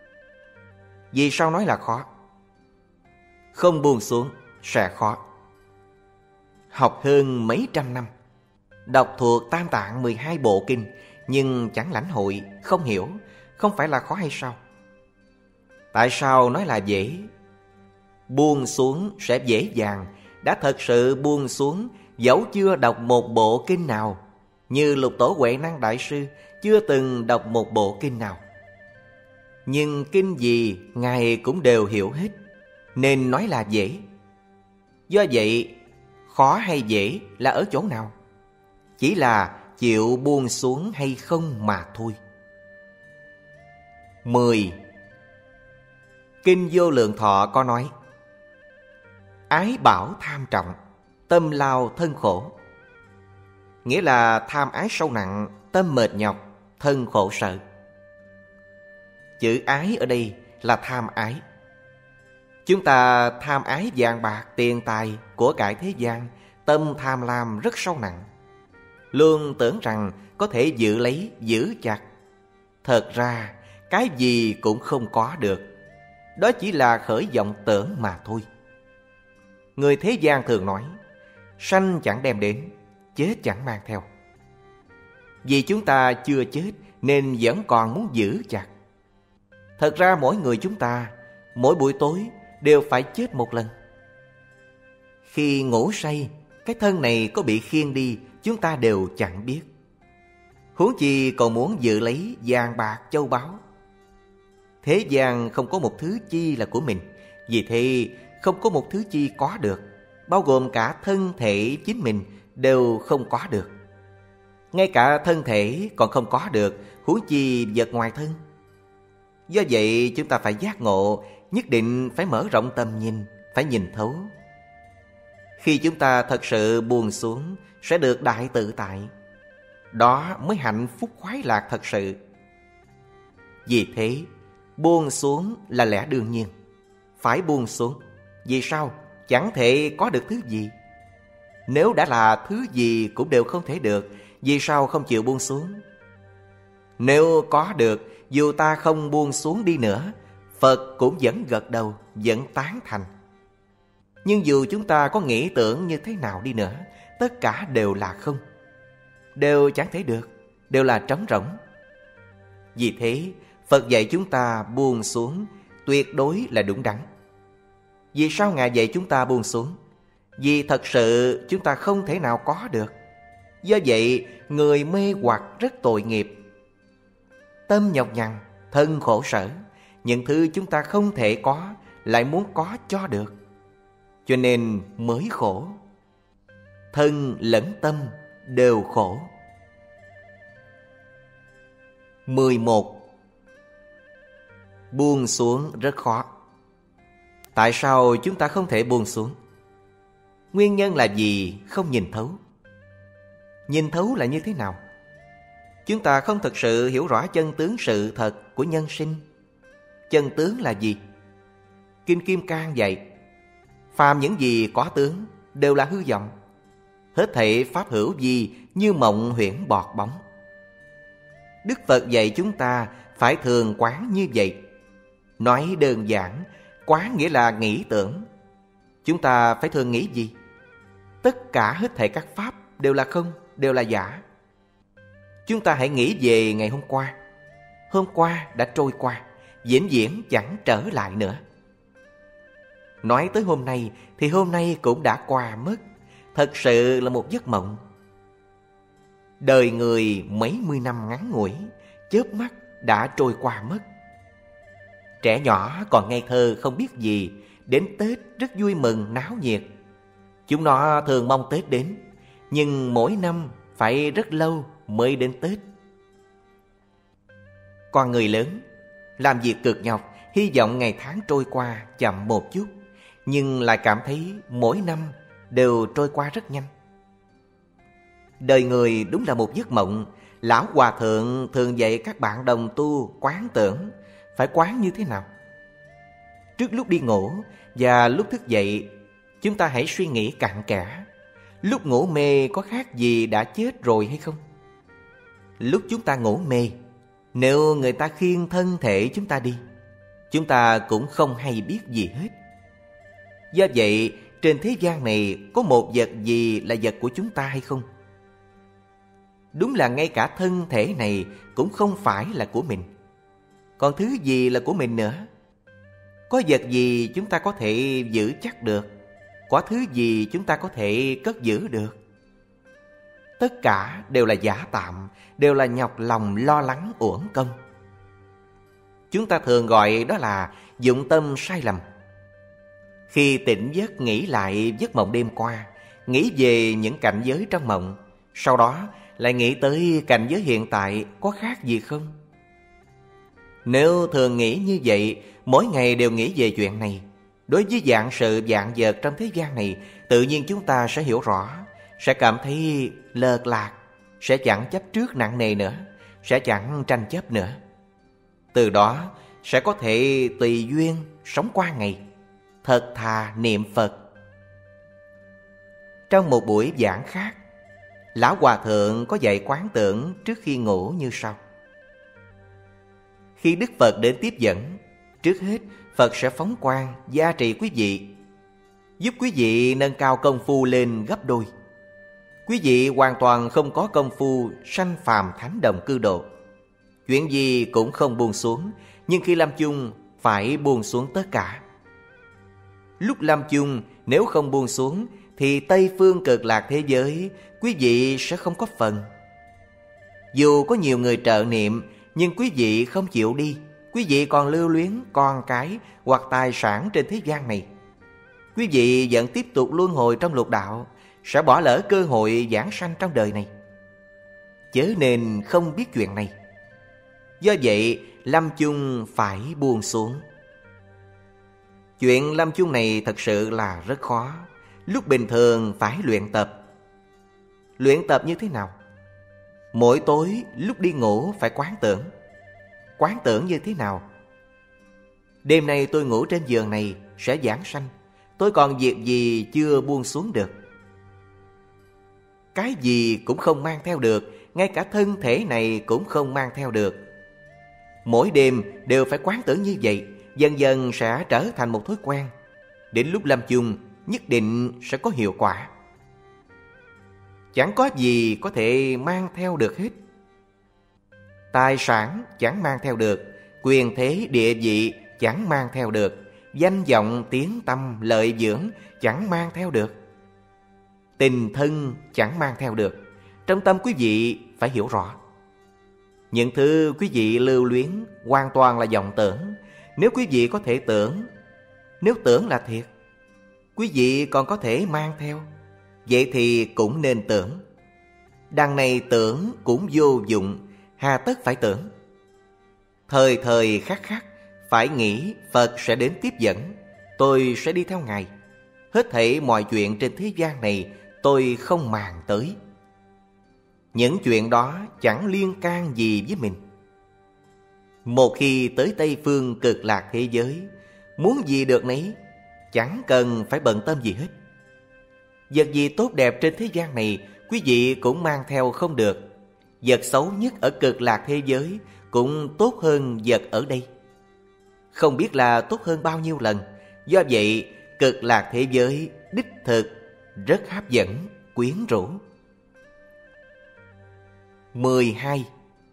Vì sao nói là khó? Không buông xuống sẽ khó. Học hơn mấy trăm năm, đọc thuộc Tam Tạng mười hai bộ kinh, nhưng chẳng lãnh hội, không hiểu, không phải là khó hay sao? Tại sao nói là dễ? Buông xuống sẽ dễ dàng. Đã thật sự buông xuống, dẫu chưa đọc một bộ kinh nào, như Lục Tổ Huệ Năng Đại Sư chưa từng đọc một bộ kinh nào, nhưng kinh gì Ngài cũng đều hiểu hết, nên nói là dễ. Do vậy, khó hay dễ là ở chỗ nào? Chỉ là chịu buông xuống hay không mà thôi. Mười. Kinh Vô Lượng Thọ có nói: ái bảo tham trọng, tâm lao thân khổ. Nghĩa là tham ái sâu nặng, tâm mệt nhọc, thân khổ sở. Chữ ái ở đây là tham ái. Chúng ta tham ái vàng bạc, tiền tài, của cải thế gian, tâm tham lam rất sâu nặng, luôn tưởng rằng có thể giữ lấy, giữ chặt. Thật ra, cái gì cũng không có được. Đó chỉ là khởi vọng tưởng mà thôi. Người thế gian thường nói: sanh chẳng đem đến, chết chẳng mang theo. Vì chúng ta chưa chết nên vẫn còn muốn giữ chặt. Thật ra mỗi người chúng ta, mỗi buổi tối đều phải chết một lần. Khi ngủ say, cái thân này có bị khiêng đi chúng ta đều chẳng biết. Huống chi còn muốn giữ lấy vàng bạc châu báu. Thế gian không có một thứ chi là của mình, vì thế không có một thứ chi có được, bao gồm cả thân thể chính mình đều không có được. Ngay cả thân thể còn không có được, huống chi vật ngoài thân. Do vậy chúng ta phải giác ngộ, nhất định phải mở rộng tầm nhìn, phải nhìn thấu. Khi chúng ta thật sự buông xuống, sẽ được đại tự tại. Đó mới hạnh phúc khoái lạc thật sự. Vì thế, buông xuống là lẽ đương nhiên. Phải buông xuống. Vì sao? Chẳng thể có được thứ gì. Nếu đã là thứ gì cũng đều không thể được, vì sao không chịu buông xuống? Nếu có được, dù ta không buông xuống đi nữa, Phật cũng vẫn gật đầu, vẫn tán thành. Nhưng dù chúng ta có nghĩ tưởng như thế nào đi nữa, tất cả đều là không. Đều chẳng thể được, đều là trống rỗng. Vì thế, Phật dạy chúng ta buông xuống tuyệt đối là đúng đắn. Vì sao Ngài dạy chúng ta buông xuống? Vì thật sự chúng ta không thể nào có được. Do vậy, người mê hoặc rất tội nghiệp. Tâm nhọc nhằn, thân khổ sở. Những thứ chúng ta không thể có, lại muốn có cho được. Cho nên mới khổ. Thân lẫn tâm đều khổ. mười một. Buông xuống rất khó. Tại sao chúng ta không thể buông xuống? Nguyên nhân là gì? Không nhìn thấu. Nhìn thấu là như thế nào? Chúng ta không thực sự hiểu rõ chân tướng sự thật của nhân sinh. Chân tướng là gì? Kinh Kim Cang dạy, phàm những gì có tướng đều là hư vọng. Hết thảy pháp hữu gì như mộng huyễn bọt bóng. Đức Phật dạy chúng ta phải thường quán như vậy. Nói đơn giản, quán nghĩa là nghĩ tưởng. Chúng ta phải thường nghĩ gì? Tất cả hết thảy các pháp đều là không, đều là giả. Chúng ta hãy nghĩ về ngày hôm qua. Hôm qua đã trôi qua, vĩnh viễn chẳng trở lại nữa. Nói tới hôm nay thì hôm nay cũng đã qua mất. Thật sự là một giấc mộng. Đời người mấy mươi năm ngắn ngủi, chớp mắt đã trôi qua mất. Trẻ nhỏ còn ngây thơ không biết gì, đến Tết rất vui mừng náo nhiệt. Chúng nó thường mong Tết đến, nhưng mỗi năm phải rất lâu mới đến Tết. Còn người lớn, làm việc cực nhọc, hy vọng ngày tháng trôi qua chậm một chút, nhưng lại cảm thấy mỗi năm đều trôi qua rất nhanh. Đời người đúng là một giấc mộng. Lão Hòa Thượng thường dạy các bạn đồng tu quán tưởng. Phải quán như thế nào? Trước lúc đi ngủ và lúc thức dậy, chúng ta hãy suy nghĩ cặn kẽ. Lúc ngủ mê có khác gì đã chết rồi hay không? Lúc chúng ta ngủ mê, nếu người ta khiêng thân thể chúng ta đi, chúng ta cũng không hay biết gì hết. Do vậy, trên thế gian này có một vật gì là vật của chúng ta hay không? Đúng là ngay cả thân thể này cũng không phải là của mình. Còn thứ gì là của mình nữa? Có vật gì chúng ta có thể giữ chắc được? Có thứ gì chúng ta có thể cất giữ được? Tất cả đều là giả tạm, đều là nhọc lòng lo lắng uổng công. Chúng ta thường gọi đó là dụng tâm sai lầm. Khi tỉnh giấc nghĩ lại giấc mộng đêm qua, nghĩ về những cảnh giới trong mộng, sau đó lại nghĩ tới cảnh giới hiện tại có khác gì không? Nếu thường nghĩ như vậy, mỗi ngày đều nghĩ về chuyện này, đối với vạn sự vạn vật trong thế gian này, tự nhiên chúng ta sẽ hiểu rõ, sẽ cảm thấy lợt lạc, sẽ chẳng chấp trước nặng nề nữa, sẽ chẳng tranh chấp nữa. Từ đó sẽ có thể tùy duyên sống qua ngày, thật thà niệm Phật. Trong một buổi giảng khác, Lão Hòa Thượng có dạy quán tưởng trước khi ngủ như sau. Khi Đức Phật đến tiếp dẫn, trước hết Phật sẽ phóng quang gia trì quý vị, giúp quý vị nâng cao công phu lên gấp đôi. Quý vị hoàn toàn không có công phu sanh phàm thánh đồng cư độ, chuyện gì cũng không buông xuống, nhưng khi lâm chung phải buông xuống tất cả. Lúc lâm chung nếu không buông xuống thì Tây Phương Cực Lạc thế giới quý vị sẽ không có phần. Dù có nhiều người trợ niệm, nhưng quý vị không chịu đi. Quý vị còn lưu luyến con cái hoặc tài sản trên thế gian này. Quý vị vẫn tiếp tục luân hồi trong lục đạo, sẽ bỏ lỡ cơ hội giảng sanh trong đời này. Chớ nên không biết chuyện này. Do vậy, lâm chung phải buông xuống. Chuyện lâm chung này thật sự là rất khó. Lúc bình thường phải luyện tập. Luyện tập như thế nào? Mỗi tối lúc đi ngủ phải quán tưởng. Quán tưởng như thế nào? Đêm nay tôi ngủ trên giường này sẽ giảng sanh. Tôi còn việc gì chưa buông xuống được? Cái gì cũng không mang theo được, ngay cả thân thể này cũng không mang theo được. Mỗi đêm đều phải quán tưởng như vậy, dần dần sẽ trở thành một thói quen. Đến lúc lâm chung nhất định sẽ có hiệu quả. Chẳng có gì có thể mang theo được hết. Tài sản chẳng mang theo được, quyền thế địa vị chẳng mang theo được, danh vọng tiếng tăm lợi dưỡng chẳng mang theo được, tình thân chẳng mang theo được. Trong tâm quý vị phải hiểu rõ. Những thứ quý vị lưu luyến hoàn toàn là vọng tưởng. Nếu quý vị có thể tưởng, nếu tưởng là thiệt, quý vị còn có thể mang theo, vậy thì cũng nên tưởng. Đằng này tưởng cũng vô dụng, hà tất phải tưởng. Thời thời khắc khắc phải nghĩ Phật sẽ đến tiếp dẫn, tôi sẽ đi theo Ngài. Hết thảy mọi chuyện trên thế gian này tôi không màng tới. Những chuyện đó chẳng liên can gì với mình. Một khi tới Tây Phương Cực Lạc thế giới, muốn gì được nấy, chẳng cần phải bận tâm gì hết. Vật gì tốt đẹp trên thế gian này quý vị cũng mang theo không được. Vật xấu nhất ở Cực Lạc thế giới cũng tốt hơn vật ở đây, không biết là tốt hơn bao nhiêu lần. Do vậy Cực Lạc thế giới đích thực rất hấp dẫn, quyến rũ. mười hai.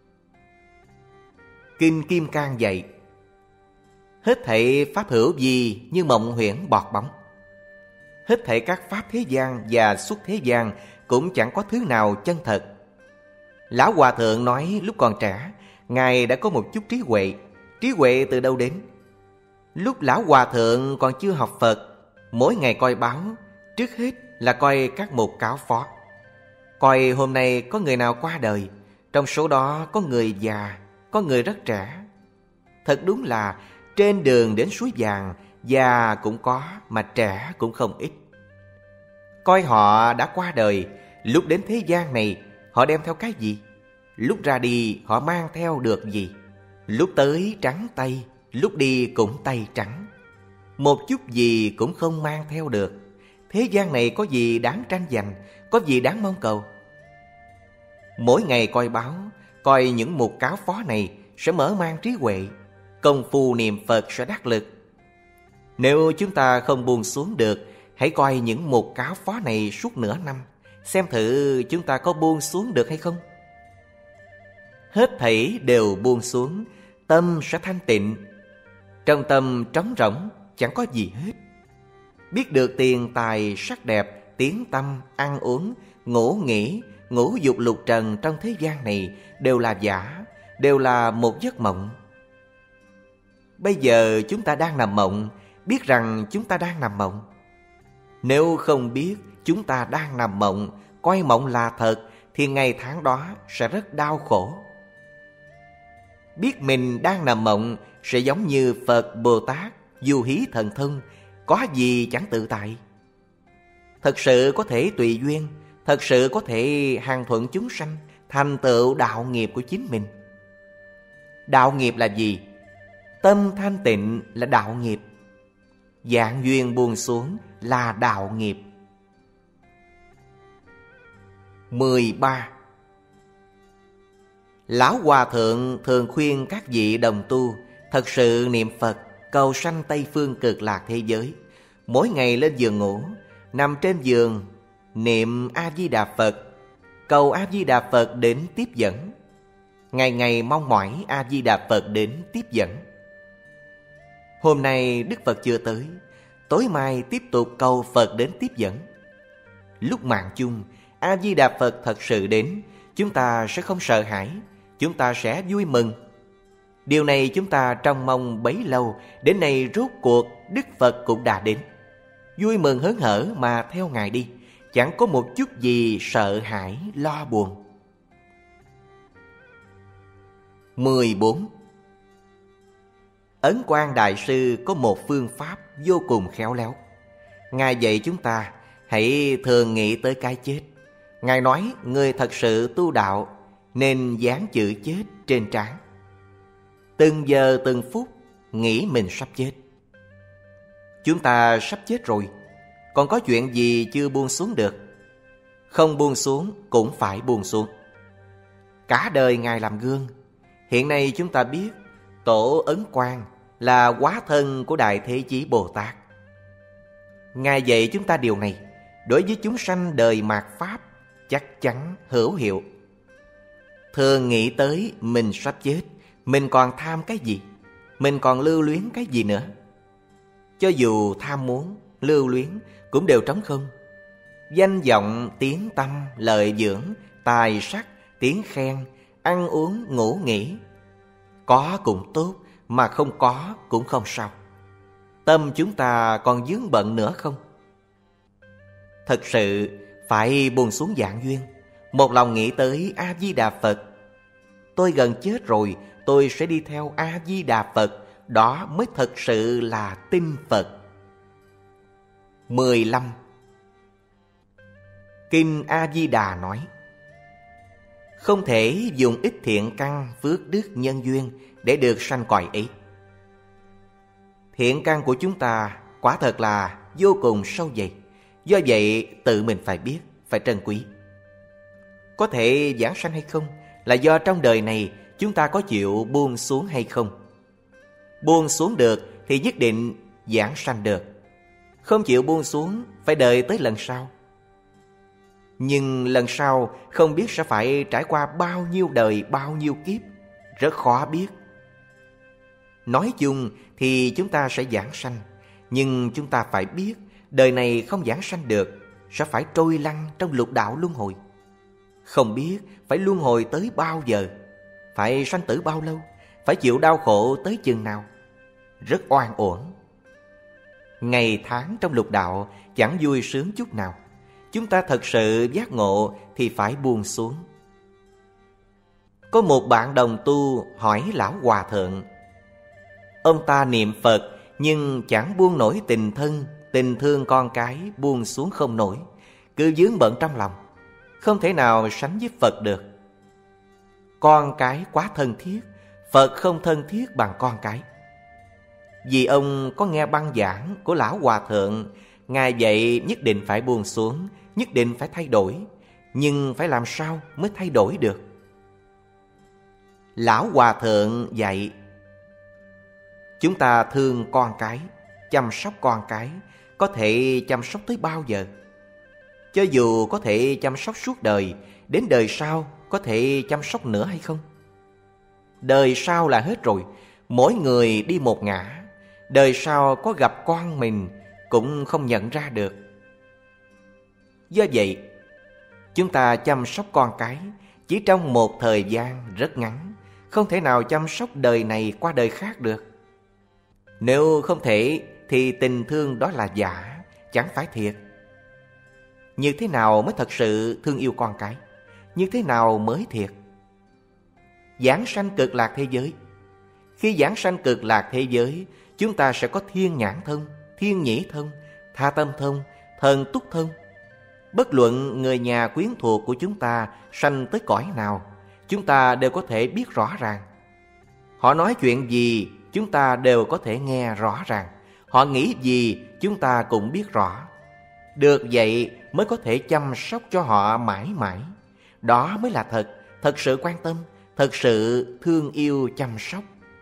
Kinh Kim Cang dạy: hết thảy pháp hữu gì như mộng huyễn bọt bóng. Hết thảy các pháp thế gian và xuất thế gian cũng chẳng có thứ nào chân thật. Lão Hòa Thượng nói lúc còn trẻ, Ngài đã có một chút trí huệ. Trí huệ từ đâu đến? Lúc Lão Hòa Thượng còn chưa học Phật, mỗi ngày coi báo, trước hết là coi các mục cáo phó. Coi hôm nay có người nào qua đời, trong số đó có người già, có người rất trẻ. Thật đúng là trên đường đến suối vàng, già cũng có mà trẻ cũng không ít. Coi họ đã qua đời, lúc đến thế gian này họ đem theo cái gì? Lúc ra đi họ mang theo được gì? Lúc tới trắng tay, lúc đi cũng tay trắng, một chút gì cũng không mang theo được. Thế gian này có gì đáng tranh giành, có gì đáng mong cầu? Mỗi ngày coi báo, coi những mục cáo phó này sẽ mở mang trí huệ, công phu niệm Phật sẽ đắc lực. Nếu chúng ta không buông xuống được, hãy coi những mục cáo phó này suốt nửa năm, xem thử chúng ta có buông xuống được hay không. Hết thảy đều buông xuống, tâm sẽ thanh tịnh. Trong tâm trống rỗng, chẳng có gì hết. Biết được tiền tài sắc đẹp, tiếng tăm, ăn uống, ngủ nghỉ, ngũ dục lục trần trong thế gian này đều là giả, đều là một giấc mộng. Bây giờ chúng ta đang nằm mộng, biết rằng chúng ta đang nằm mộng. Nếu không biết chúng ta đang nằm mộng, coi mộng là thật, thì ngày tháng đó sẽ rất đau khổ. Biết mình đang nằm mộng sẽ giống như Phật Bồ Tát du hí thần thông, có gì chẳng tự tại. Thật sự có thể tùy duyên, thật sự có thể hằng thuận chúng sanh, thành tựu đạo nghiệp của chính mình. Đạo nghiệp là gì? Tâm thanh tịnh là đạo nghiệp. Dạng duyên buông xuống là đạo nghiệp. mười ba. Lão Hòa Thượng thường khuyên các vị đồng tu thật sự niệm Phật, cầu sanh Tây Phương Cực Lạc thế giới. Mỗi ngày lên giường ngủ, nằm trên giường, niệm A-di-đà Phật, cầu A-di-đà Phật đến tiếp dẫn. Ngày ngày mong mỏi A-di-đà Phật đến tiếp dẫn. Hôm nay Đức Phật chưa tới, tối mai tiếp tục cầu Phật đến tiếp dẫn. lúc mạng chung, A-di-đà Phật thật sự đến, chúng ta sẽ không sợ hãi, chúng ta sẽ vui mừng. Điều này chúng ta trông mong bấy lâu, đến nay rốt cuộc Đức Phật cũng đã đến. Vui mừng hớn hở mà theo Ngài đi, chẳng có một chút gì sợ hãi lo buồn. mười bốn. Ấn Quang Đại Sư có một phương pháp vô cùng khéo léo. Ngài dạy chúng ta hãy thường nghĩ tới cái chết. Ngài nói người thật sự tu đạo nên dán chữ chết trên trán. Từng giờ từng phút nghĩ mình sắp chết. Chúng ta sắp chết rồi, còn có chuyện gì chưa buông xuống được? Không buông xuống cũng phải buông xuống. Cả đời Ngài làm gương. Hiện nay chúng ta biết Tổ Ấn Quang là hóa thân của Đại Thế Chí Bồ Tát. Ngài dạy chúng ta điều này, đối với chúng sanh đời mạt Pháp chắc chắn hữu hiệu. Thường nghĩ tới mình sắp chết, mình còn tham cái gì? Mình còn lưu luyến cái gì nữa? Cho dù tham muốn, lưu luyến cũng đều trống không. Danh vọng, tiếng tâm, lợi dưỡng, tài sắc, tiếng khen, ăn uống, ngủ nghỉ. Có cũng tốt, mà không có cũng không sao. Tâm chúng ta còn vướng bận nữa không? Thật sự phải buông xuống dạng duyên, một lòng nghĩ tới A-di-đà Phật. Tôi gần chết rồi, tôi sẽ đi theo A-di-đà Phật. Đó mới thật sự là tin Phật. mười lăm. Kinh A-di-đà nói, không thể dùng ít thiện căn phước đức nhân duyên để được sanh cõi ấy. Thiện căn của chúng ta quả thật là vô cùng sâu dày. Do vậy tự mình phải biết, phải trân quý. Có thể giảng sanh hay không là do trong đời này chúng ta có chịu buông xuống hay không. Buông xuống được thì nhất định giảng sanh được. Không chịu buông xuống phải đợi tới lần sau. Nhưng lần sau không biết sẽ phải trải qua bao nhiêu đời, bao nhiêu kiếp, rất khó biết. Nói chung thì chúng ta sẽ giảng sanh, nhưng chúng ta phải biết đời này không giảng sanh được, sẽ phải trôi lăn trong lục đạo luân hồi. Không biết phải luân hồi tới bao giờ, phải sanh tử bao lâu, phải chịu đau khổ tới chừng nào. Rất oan uổng. Ngày tháng trong lục đạo chẳng vui sướng chút nào. Chúng ta thật sự giác ngộ thì phải buông xuống. Có một bạn đồng tu hỏi Lão Hòa Thượng. Ông ta niệm Phật nhưng chẳng buông nổi tình thân, tình thương con cái buông xuống không nổi, cứ vướng bận trong lòng, không thể nào sánh với Phật được. Con cái quá thân thiết, Phật không thân thiết bằng con cái. Vì ông có nghe băng giảng của Lão Hòa Thượng, Ngài dạy nhất định phải buông xuống, nhất định phải thay đổi. Nhưng phải làm sao mới thay đổi được? Lão Hòa Thượng dạy, chúng ta thương con cái, chăm sóc con cái, có thể chăm sóc tới bao giờ? Cho dù có thể chăm sóc suốt đời, đến đời sau có thể chăm sóc nữa hay không? Đời sau là hết rồi, mỗi người đi một ngã. Đời sau có gặp con mình cũng không nhận ra được. Do vậy, chúng ta chăm sóc con cái chỉ trong một thời gian rất ngắn, không thể nào chăm sóc đời này qua đời khác được. Nếu không thể thì tình thương đó là giả, chẳng phải thiệt. Như thế nào mới thật sự thương yêu con cái? Như thế nào mới thiệt? Giảng sanh cực lạc thế giới. Khi giảng sanh cực lạc thế giới, chúng ta sẽ có thiên nhãn thông, thiên nhĩ thông, tha tâm thông, thần túc thông. Bất luận người nhà quyến thuộc của chúng ta sanh tới cõi nào, chúng ta đều có thể biết rõ ràng. Họ nói chuyện gì, chúng ta đều có thể nghe rõ ràng. Họ nghĩ gì, chúng ta cũng biết rõ. Được vậy mới có thể chăm sóc cho họ mãi mãi. Đó mới là thật, thật sự quan tâm, thật sự thương yêu chăm sóc.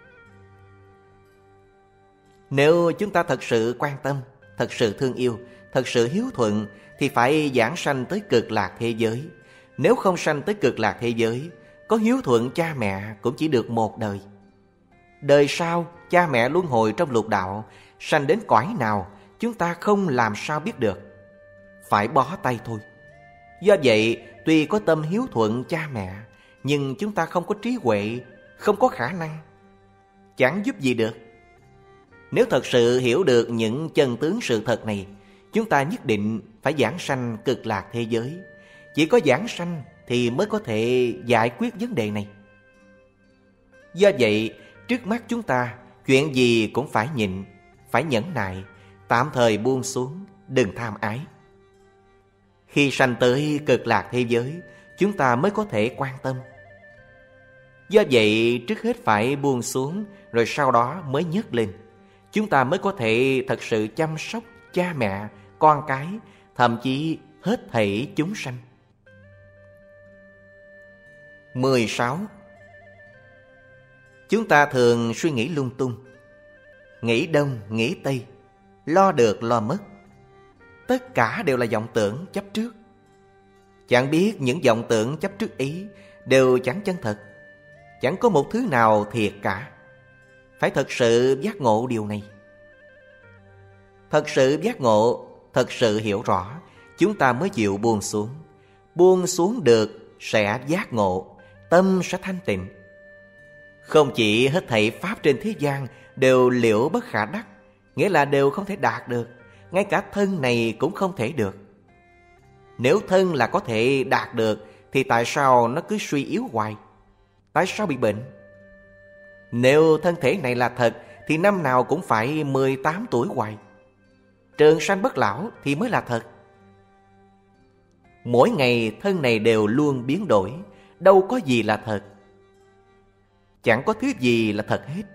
Nếu chúng ta thật sự quan tâm, thật sự thương yêu, thật sự hiếu thuận, thì phải giảng sanh tới cực lạc thế giới. Nếu không sanh tới cực lạc thế giới, có hiếu thuận cha mẹ cũng chỉ được một đời. Đời sau, cha mẹ luân hồi trong lục đạo, sanh đến cõi nào, chúng ta không làm sao biết được. phải bó tay thôi. Do vậy, tuy có tâm hiếu thuận cha mẹ, nhưng chúng ta không có trí huệ, không có khả năng, chẳng giúp gì được. Nếu thật sự hiểu được những chân tướng sự thật này, chúng ta nhất định phải giảng sanh cực lạc thế giới. Chỉ có giảng sanh thì mới có thể giải quyết vấn đề này. Do vậy, trước mắt chúng ta, chuyện gì cũng phải nhịn, phải nhẫn nại, tạm thời buông xuống, đừng tham ái. Khi sanh tới cực lạc thế giới, chúng ta mới có thể quan tâm. Do vậy, trước hết phải buông xuống, rồi sau đó mới nhấc lên. Chúng ta mới có thể thật sự chăm sóc cha mẹ, con cái, thậm chí hết thảy chúng sanh. mười sáu. Chúng ta thường suy nghĩ lung tung, nghĩ đông, nghĩ tây, lo được lo mất. Tất cả đều là vọng tưởng chấp trước. Chẳng biết những vọng tưởng chấp trước ý đều chẳng chân thật, chẳng có một thứ nào thiệt cả. Phải thật sự giác ngộ điều này. Thật sự giác ngộ, thật sự hiểu rõ, chúng ta mới chịu buông xuống. Buông xuống được sẽ giác ngộ, tâm sẽ thanh tịnh. Không chỉ hết thảy pháp trên thế gian đều liễu bất khả đắc, nghĩa là đều không thể đạt được. Ngay cả thân này cũng không thể được. Nếu thân là có thể đạt được, thì tại sao nó cứ suy yếu hoài? Tại sao bị bệnh? Nếu thân thể này là thật, thì năm nào cũng phải mười tám tuổi hoài. Trường sanh bất lão thì mới là thật. Mỗi ngày thân này đều luôn biến đổi, đâu có gì là thật. Chẳng có thứ gì là thật hết.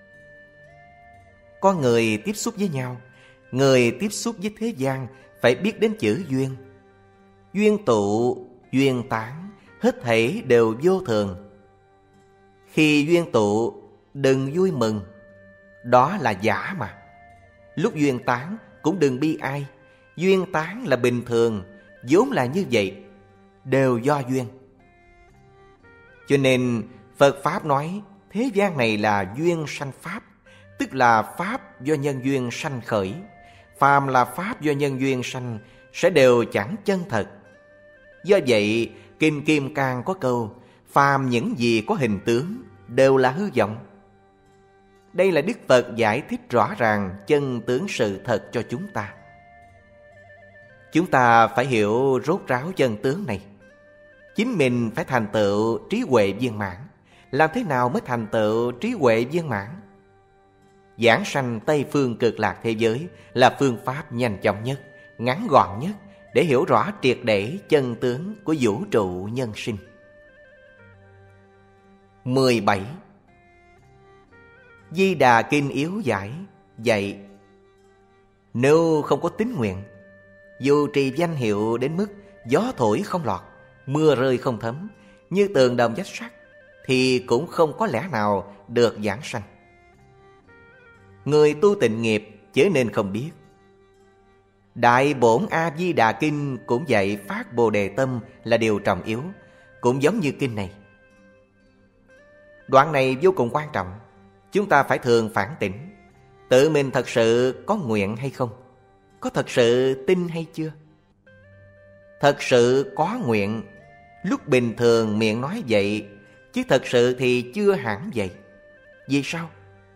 Con người tiếp xúc với nhau, người tiếp xúc với thế gian phải biết đến chữ duyên. Duyên tụ, duyên tán, hết thảy đều vô thường. Khi duyên tụ, đừng vui mừng, đó là giả mà. Lúc duyên tán cũng đừng bi ai. Duyên tán là bình thường, vốn là như vậy, đều do duyên. Cho nên Phật Pháp nói thế gian này là duyên sanh Pháp, tức là Pháp do nhân duyên sanh khởi. Phàm là Pháp do nhân duyên sanh sẽ đều chẳng chân thật. Do vậy, Kinh Kim Cang có câu: phàm những gì có hình tướng đều là hư vọng. Đây là Đức Phật giải thích rõ ràng chân tướng sự thật cho chúng ta. Chúng ta phải hiểu rốt ráo chân tướng này. Chính mình phải thành tựu trí huệ viên mãn. Làm thế nào mới thành tựu trí huệ viên mãn? Giảng sanh Tây Phương Cực Lạc thế giới là phương pháp nhanh chóng nhất, ngắn gọn nhất để hiểu rõ triệt để chân tướng của vũ trụ nhân sinh. mười bảy. Di Đà Kinh yếu giải dạy: nếu không có tín nguyện, dù trì danh hiệu đến mức gió thổi không lọt, mưa rơi không thấm, như tường đồng vách sắt, thì cũng không có lẽ nào được giảng sanh. Người tu tịnh nghiệp chớ nên không biết. Đại Bổn A Di Đà Kinh cũng dạy phát Bồ Đề tâm là điều trọng yếu, cũng giống như kinh này. Đoạn này vô cùng quan trọng. Chúng ta phải thường phản tỉnh, tự mình thật sự có nguyện hay không, có thật sự tin hay chưa. Thật sự có nguyện, lúc bình thường miệng nói vậy, chứ thật sự thì chưa hẳn vậy. Vì sao?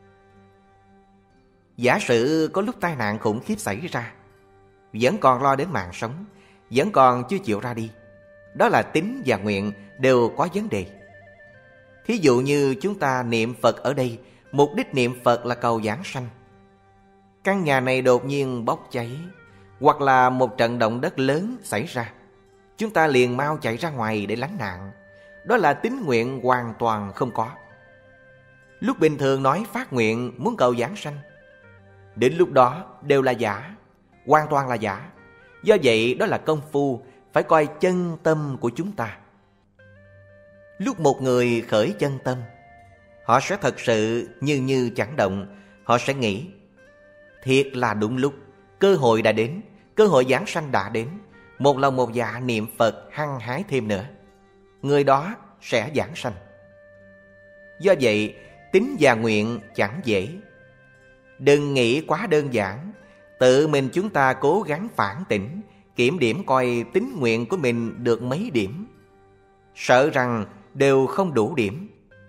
Giả sử có lúc tai nạn khủng khiếp xảy ra, vẫn còn lo đến mạng sống, vẫn còn chưa chịu ra đi, đó là tín và nguyện đều có vấn đề. Thí dụ như chúng ta niệm Phật ở đây, mục đích niệm Phật là cầu giảng sanh. Căn nhà này đột nhiên bốc cháy, hoặc là một trận động đất lớn xảy ra, chúng ta liền mau chạy ra ngoài để lánh nạn. Đó là tín nguyện hoàn toàn không có. Lúc bình thường nói phát nguyện muốn cầu giảng sanh, đến lúc đó đều là giả, hoàn toàn là giả. Do vậy đó là công phu phải coi chân tâm của chúng ta. Lúc một người khởi chân tâm, họ sẽ thật sự như như chẳng động. Họ sẽ nghĩ thiệt là đúng lúc, cơ hội đã đến, cơ hội giảng sanh đã đến. Một lòng một dạ niệm Phật hăng hái thêm nữa, người đó sẽ giảng sanh. Do vậy tín và nguyện chẳng dễ. Đừng nghĩ quá đơn giản. Tự mình chúng ta cố gắng phản tỉnh, kiểm điểm coi tín nguyện của mình được mấy điểm. Sợ rằng đều không đủ điểm.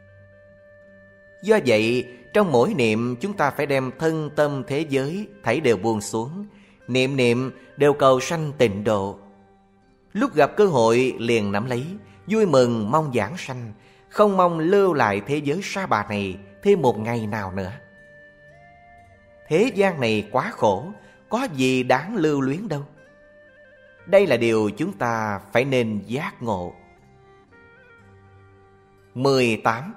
Do vậy, trong mỗi niệm chúng ta phải đem thân tâm thế giới thảy đều buông xuống, niệm niệm đều cầu sanh tịnh độ. Lúc gặp cơ hội liền nắm lấy, vui mừng mong giảng sanh, không mong lưu lại thế giới sa bà này thêm một ngày nào nữa. Thế gian này quá khổ, có gì đáng lưu luyến đâu. Đây là điều chúng ta phải nên giác ngộ. mười tám.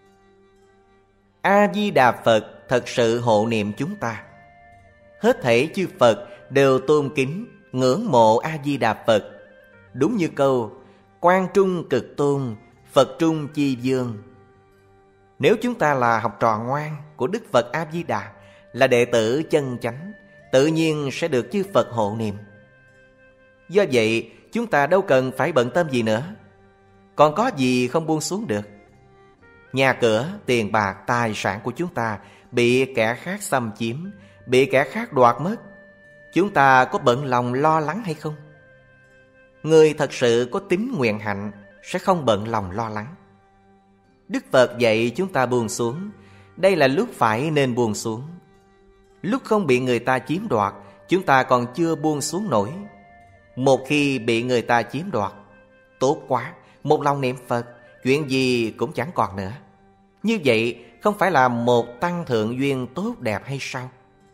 A-di-đà Phật thật sự hộ niệm chúng ta. Hết thảy chư Phật đều tôn kính, ngưỡng mộ A-di-đà Phật. Đúng như câu Quan trung cực tôn, Phật trung chi dương. Nếu chúng ta là học trò ngoan của Đức Phật A-di-đà, là đệ tử chân chánh, tự nhiên sẽ được chư Phật hộ niệm. Do vậy, chúng ta đâu cần phải bận tâm gì nữa. Còn có gì không buông xuống được? Nhà cửa, tiền bạc, tài sản của chúng ta bị kẻ khác xâm chiếm, bị kẻ khác đoạt mất, chúng ta có bận lòng lo lắng hay không? Người thật sự có tín nguyện hạnh sẽ không bận lòng lo lắng. Đức Phật dạy chúng ta buông xuống. Đây là lúc phải nên buông xuống. Lúc không bị người ta chiếm đoạt, chúng ta còn chưa buông xuống nổi. Một khi bị người ta chiếm đoạt, tốt quá, một lòng niệm Phật, chuyện gì cũng chẳng còn nữa. Như vậy không phải là một tăng thượng duyên tốt đẹp hay sao?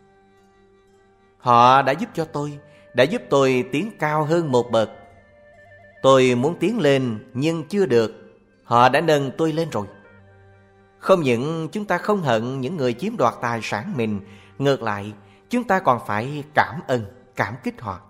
Họ đã giúp cho tôi, đã giúp tôi tiến cao hơn một bậc. Tôi muốn tiến lên nhưng chưa được, họ đã nâng tôi lên rồi. Không những chúng ta không hận những người chiếm đoạt tài sản mình, ngược lại chúng ta còn phải cảm ơn, cảm kích họ.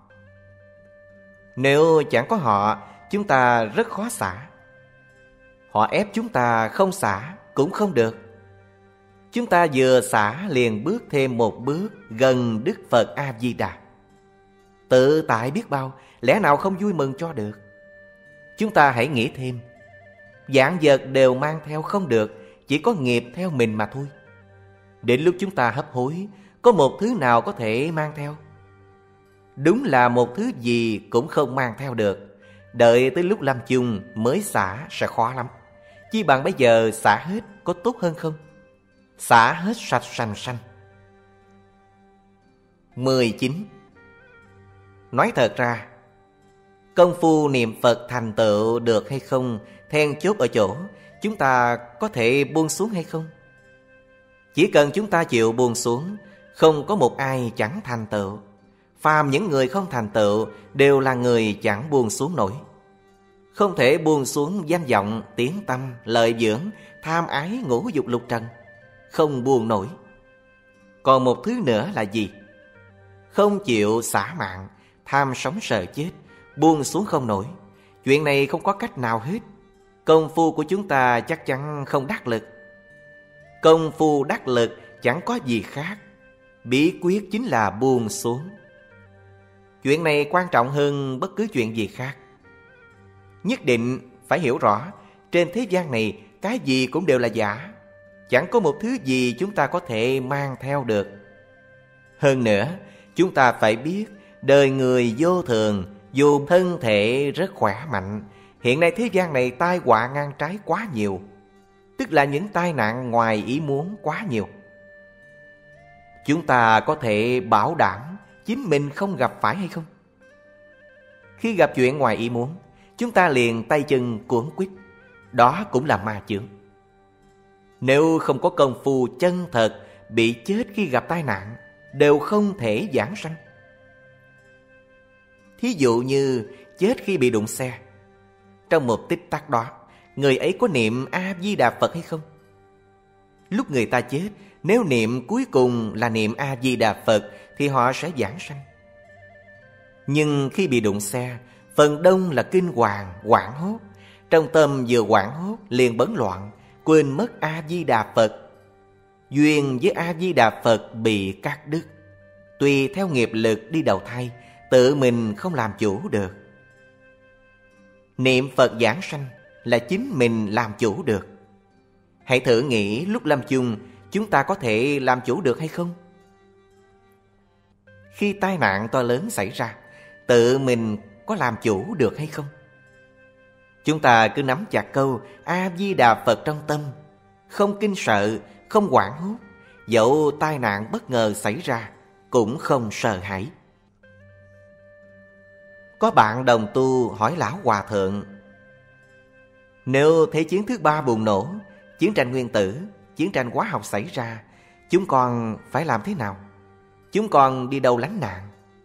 Nếu chẳng có họ, chúng ta rất khó xả. Họ ép chúng ta không xả cũng không được. Chúng ta vừa xả liền bước thêm một bước gần Đức Phật A-di-đà. Tự tại biết bao, lẽ nào không vui mừng cho được. Chúng ta hãy nghĩ thêm. Vạn vật đều mang theo không được, chỉ có nghiệp theo mình mà thôi. Đến lúc chúng ta hấp hối, có một thứ nào có thể mang theo? Đúng là một thứ gì cũng không mang theo được. Đợi tới lúc lâm chung mới xả sẽ khó lắm. Chi bằng bây giờ xả hết có tốt hơn không? Xả hết sạch sành sanh. mười chín. Nói thật ra, công phu niệm Phật thành tựu được hay không, then chốt ở chỗ chúng ta có thể buông xuống hay không. Chỉ cần chúng ta chịu buông xuống, không có một ai chẳng thành tựu. Phàm những người không thành tựu đều là người chẳng buông xuống nổi. Không thể buông xuống danh vọng, tiếng tăm, lợi dưỡng, tham ái, ngũ dục lục trần. Không buông nổi. Còn một thứ nữa là gì? Không chịu xả mạng, tham sống sợ chết, buông xuống không nổi. Chuyện này không có cách nào hết. Công phu của chúng ta chắc chắn không đắc lực. Công phu đắc lực chẳng có gì khác. Bí quyết chính là buông xuống. Chuyện này quan trọng hơn bất cứ chuyện gì khác. Nhất định phải hiểu rõ, trên thế gian này cái gì cũng đều là giả. Chẳng có một thứ gì chúng ta có thể mang theo được. Hơn nữa, chúng ta phải biết đời người vô thường, dù thân thể rất khỏe mạnh. Hiện nay thế gian này tai họa ngang trái quá nhiều, tức là những tai nạn ngoài ý muốn quá nhiều. Chúng ta có thể bảo đảm chính mình không gặp phải hay không? Khi gặp chuyện ngoài ý muốn, chúng ta liền tay chân cuống quýt. Đó cũng là ma chướng. Nếu không có công phu chân thật, bị chết khi gặp tai nạn đều không thể giảng sanh. Thí dụ như chết khi bị đụng xe, trong một tích tắc đó, người ấy có niệm A-di-đà Phật hay không? Lúc người ta chết, nếu niệm cuối cùng là niệm A-di-đà Phật thì họ sẽ giảng sanh. Nhưng khi bị đụng xe, phần đông là kinh hoàng, hoảng hốt. Trong tâm vừa hoảng hốt liền bấn loạn, quên mất A-di-đà Phật. Duyên với A-di-đà Phật bị cắt đứt. Tùy theo nghiệp lực đi đầu thai, tự mình không làm chủ được. Niệm Phật giảng sanh là chính mình làm chủ được. Hãy thử nghĩ lúc lâm chung chúng ta có thể làm chủ được hay không? Khi tai nạn to lớn xảy ra, tự mình có làm chủ được hay không? Chúng ta cứ nắm chặt câu A-di-đà Phật trong tâm, không kinh sợ, không hoảng hốt, dẫu tai nạn bất ngờ xảy ra cũng không sợ hãi. Có bạn đồng tu hỏi lão hòa thượng: nếu Thế chiến thứ ba bùng nổ, chiến tranh nguyên tử, chiến tranh hóa học xảy ra, chúng con phải làm thế nào? Chúng con đi đâu lánh nạn?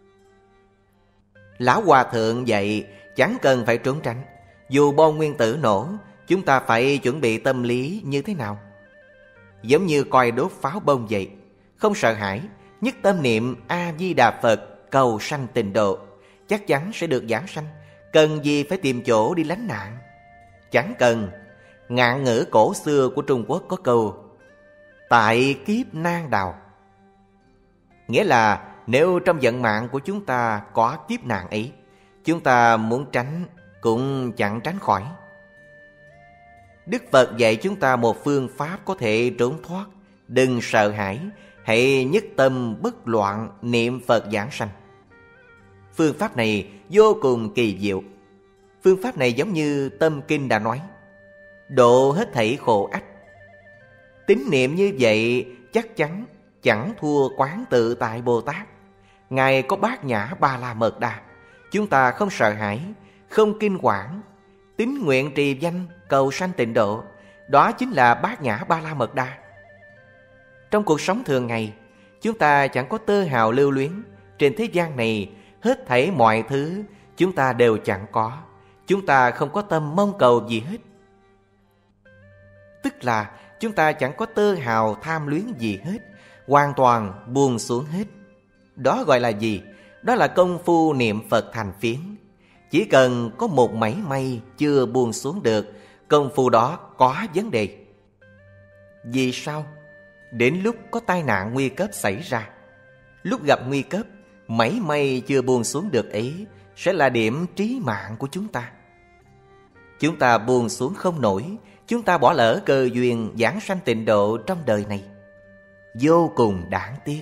Lão hòa thượng dạy chẳng cần phải trốn tránh. Dù bom nguyên tử nổ, chúng ta phải chuẩn bị tâm lý như thế nào? Giống như coi đốt pháo bông vậy, không sợ hãi, nhất tâm niệm A-di-đà Phật cầu sanh tịnh độ, chắc chắn sẽ được giảng sanh. Cần gì phải tìm chỗ đi lánh nạn? Chẳng cần. Ngạn ngữ cổ xưa của Trung Quốc có câu tại kiếp nan đào, nghĩa là nếu trong vận mạng của chúng ta có kiếp nạn ấy, chúng ta muốn tránh cũng chẳng tránh khỏi. Đức Phật dạy chúng ta một phương pháp có thể trốn thoát. Đừng sợ hãi, hãy nhất tâm bất loạn niệm Phật giảng sanh. Phương pháp này vô cùng kỳ diệu. Phương pháp này giống như Tâm Kinh đã nói, độ hết thảy khổ ách. Tín niệm như vậy chắc chắn chẳng thua Quán Tự Tại Bồ Tát. Ngài có Bát Nhã Ba La Mật Đa. Chúng ta không sợ hãi, không kinh quản, tín nguyện trì danh cầu sanh tịnh độ. Đó chính là Bát Nhã Ba La Mật Đa. Trong cuộc sống thường ngày, chúng ta chẳng có tơ hào lưu luyến. Trên thế gian này, hết thảy mọi thứ chúng ta đều chẳng có. Chúng ta không có tâm mong cầu gì hết. Tức là chúng ta chẳng có tơ hào tham luyến gì hết, hoàn toàn buông xuống hết. Đó gọi là gì? Đó là công phu niệm Phật thành phiến. Chỉ cần có một mảy may chưa buông xuống được, công phu đó có vấn đề. Vì sao? Đến lúc có tai nạn nguy cấp xảy ra, lúc gặp nguy cấp, mảy may chưa buông xuống được ấy sẽ là điểm trí mạng của chúng ta. Chúng ta buông xuống không nổi, chúng ta bỏ lỡ cơ duyên giảng sanh tịnh độ trong đời này. Vô cùng đáng tiếc.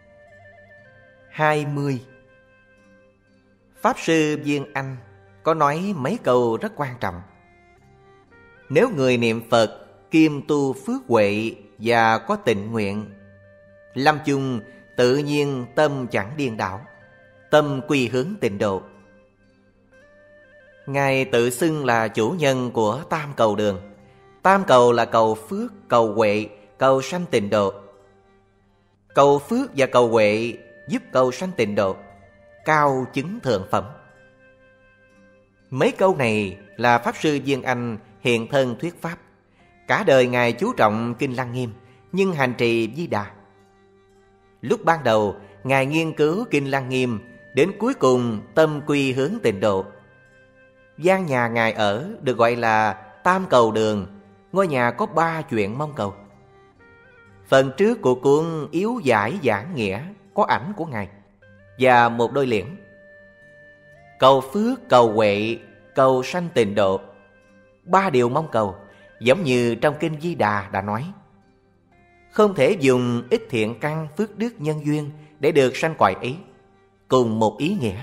hai mươi. Pháp sư Viên Anh có nói mấy câu rất quan trọng. Nếu người niệm Phật kiêm tu phước huệ và có tịnh nguyện, lâm chung tự nhiên tâm chẳng điên đảo, tâm quy hướng tịnh độ. Ngài tự xưng là chủ nhân của tam cầu đường. Tam cầu là cầu phước, cầu huệ, cầu sanh tịnh độ. Cầu phước và cầu huệ giúp cầu sanh tịnh độ, cao chứng thượng phẩm. Mấy câu này là Pháp sư Viên Anh hiện thân thuyết pháp. Cả đời Ngài chú trọng Kinh Lăng Nghiêm, nhưng hành trì Di Đà. Lúc ban đầu Ngài nghiên cứu Kinh Lăng Nghiêm, đến cuối cùng tâm quy hướng tịnh độ. Gian nhà Ngài ở được gọi là Tam Cầu Đường. Ngôi nhà có ba chuyện mong cầu. Phần trước của cuốn Yếu Giải Giảng Nghĩa có ảnh của Ngài và một đôi liễn. Cầu phước, cầu huệ, cầu sanh tịnh độ. Ba điều mong cầu, giống như trong Kinh Di Đà đã nói. Không thể dùng ít thiện căn phước đức nhân duyên để được sanh cõi ấy. Cùng một ý nghĩa.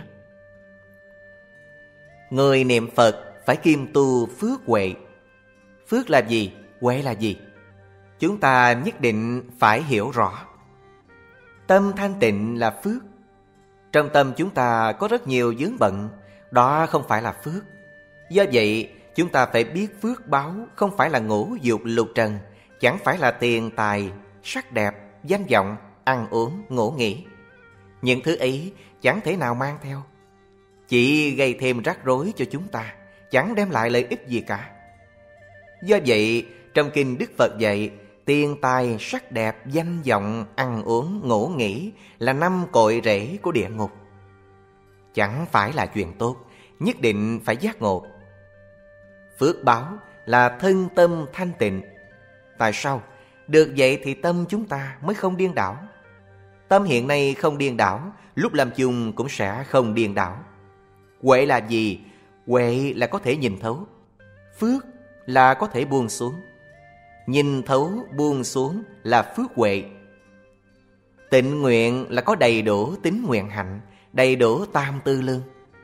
Người niệm Phật phải kiêm tu phước huệ. Phước là gì? Huệ là gì? Chúng ta nhất định phải hiểu rõ. Tâm thanh tịnh là phước. Trong tâm chúng ta có rất nhiều vướng bận, đó không phải là phước. Do vậy, chúng ta phải biết phước báo không phải là ngũ dục lục trần, chẳng phải là tiền tài, sắc đẹp, danh vọng, ăn uống, ngủ nghỉ. Những thứ ấy chẳng thể nào mang theo, chỉ gây thêm rắc rối cho chúng ta, chẳng đem lại lợi ích gì cả. Do vậy, trong Kinh Đức Phật dạy, tiền tài, sắc đẹp, danh vọng, ăn uống, ngủ nghỉ là năm cội rễ của địa ngục. Chẳng phải là chuyện tốt, nhất định phải giác ngộ. Phước báo là thân tâm thanh tịnh. Tại sao? Được vậy thì tâm chúng ta mới không điên đảo. Tâm hiện nay không điên đảo, lúc làm chung cũng sẽ không điên đảo. Huệ là gì? Huệ là có thể nhìn thấu. Phước là có thể buông xuống. Nhìn thấu buông xuống là phước huệ. Tịnh nguyện là có đầy đủ tín nguyện hạnh, đầy đủ tam tư lương.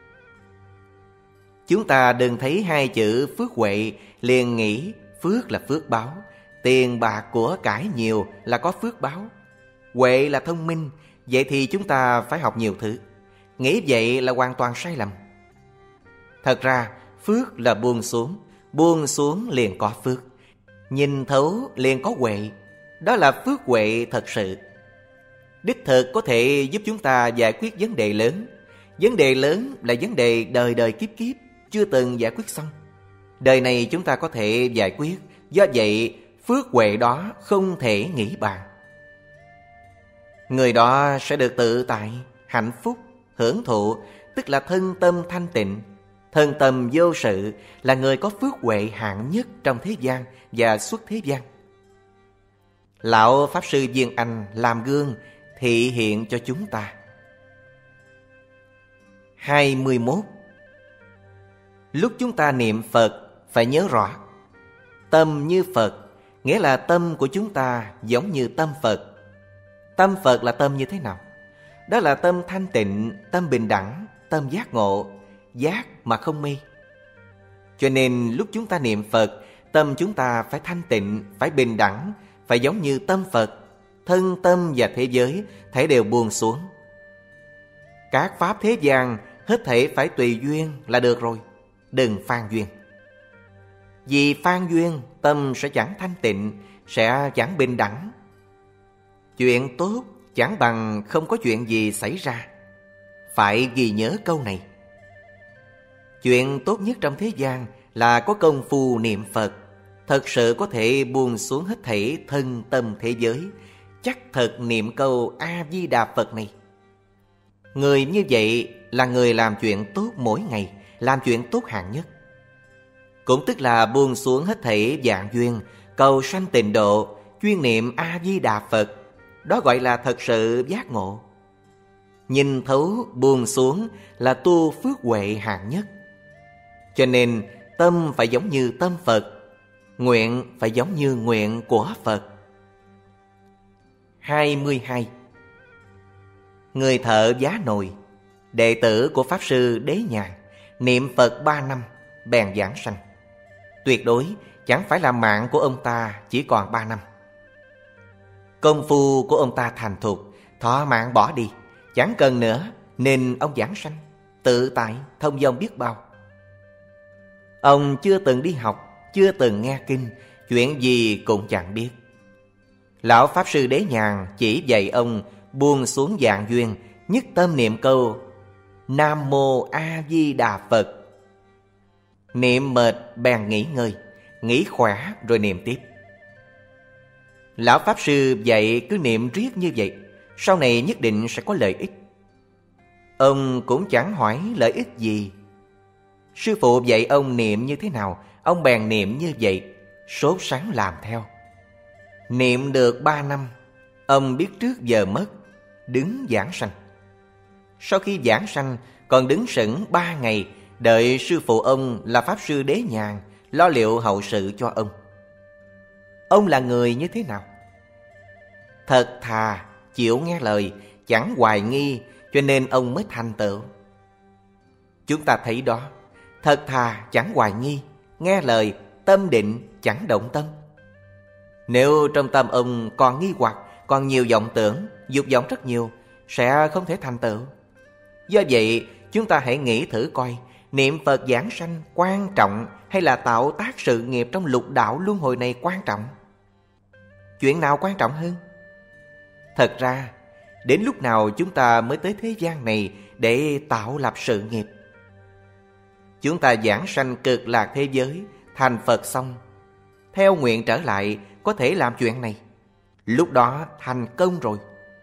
Chúng ta đừng thấy hai chữ phước huệ liền nghĩ phước là phước báo, tiền bạc của cải nhiều là có phước báo. Huệ là thông minh, vậy thì chúng ta phải học nhiều thứ. Nghĩ vậy là hoàn toàn sai lầm. Thật ra phước là buông xuống, buông xuống liền có phước, nhìn thấu liền có huệ. Đó là phước huệ thật sự. Đích thực có thể giúp chúng ta giải quyết vấn đề lớn. Vấn đề lớn là vấn đề đời đời kiếp kiếp chưa từng giải quyết xong. Đời này chúng ta có thể giải quyết, do vậy phước huệ đó không thể nghĩ bàn. Người đó sẽ được tự tại, hạnh phúc, hưởng thụ, tức là thân tâm thanh tịnh. Thân tâm vô sự là người có phước huệ hạng nhất trong thế gian và xuất thế gian. Lão Pháp Sư Viên Anh làm gương thị hiện cho chúng ta. hai mươi mốt. Lúc chúng ta niệm Phật phải nhớ rõ, tâm như Phật, nghĩa là tâm của chúng ta giống như tâm Phật. Tâm Phật là tâm như thế nào? Đó là tâm thanh tịnh, tâm bình đẳng, tâm giác ngộ, giác mà không mê. Cho nên lúc chúng ta niệm Phật, tâm chúng ta phải thanh tịnh, phải bình đẳng, phải giống như tâm Phật. Thân tâm và thế giới thảy đều buông xuống. Các pháp thế gian hết thảy phải tùy duyên là được rồi, đừng phan duyên. Vì phan duyên, tâm sẽ chẳng thanh tịnh, sẽ chẳng bình đẳng. Chuyện tốt chẳng bằng không có chuyện gì xảy ra. Phải ghi nhớ câu này. Chuyện tốt nhất trong thế gian là có công phu niệm Phật, thật sự có thể buông xuống hết thảy thân tâm thế giới, chắc thật niệm câu A-di-đà Phật này. Người như vậy là người làm chuyện tốt mỗi ngày, làm chuyện tốt hạng nhất. Cũng tức là buông xuống hết thảy vạn duyên, cầu sanh tịnh độ, chuyên niệm A-di-đà Phật. Đó gọi là thật sự giác ngộ. Nhìn thấu buông xuống là tu phước huệ hạng nhất. Cho nên tâm phải giống như tâm Phật, nguyện phải giống như nguyện của Phật. hai mươi hai. Người thợ giá nồi, đệ tử của Pháp Sư Đế Nhàn, niệm Phật ba năm, bèn giảng sanh. Tuyệt đối chẳng phải là mạng của ông ta chỉ còn ba năm. Công phu của ông ta thành thục, thọ mạng bỏ đi, chẳng cần nữa, nên ông giảng sanh, tự tại, thông dong biết bao. Ông chưa từng đi học, chưa từng nghe kinh, chuyện gì cũng chẳng biết. Lão Pháp Sư Đế Nhàn chỉ dạy ông buông xuống vạn duyên, nhất tâm niệm câu Nam Mô A Di Đà Phật. Niệm mệt bèn nghỉ ngơi, nghỉ khỏe rồi niệm tiếp. Lão Pháp Sư dạy cứ niệm riết như vậy, sau này nhất định sẽ có lợi ích. Ông cũng chẳng hỏi lợi ích gì. Sư phụ dạy ông niệm như thế nào, ông bèn niệm như vậy, sốt sắng làm theo. Niệm được ba năm, ông biết trước giờ mất, đứng giảng sanh. Sau khi giảng sanh, còn đứng sững ba ngày, đợi sư phụ ông là Pháp Sư Đế Nhàn lo liệu hậu sự cho ông. Ông là người như thế nào? Thật thà, chịu nghe lời, chẳng hoài nghi, cho nên ông mới thành tựu. Chúng ta thấy đó, thật thà chẳng hoài nghi, nghe lời, tâm định chẳng động tâm. Nếu trong tâm ông còn nghi hoặc, còn nhiều vọng tưởng, dục vọng rất nhiều, sẽ không thể thành tựu. Do vậy, chúng ta hãy nghĩ thử coi, niệm Phật giảng sanh quan trọng hay là tạo tác sự nghiệp trong lục đạo luân hồi này quan trọng? Chuyện nào quan trọng hơn? Thật ra, đến lúc nào chúng ta mới tới thế gian này để tạo lập sự nghiệp? Chúng ta giảng sanh cực lạc thế giới, thành Phật xong, theo nguyện trở lại có thể làm chuyện này. Lúc đó thành công rồi.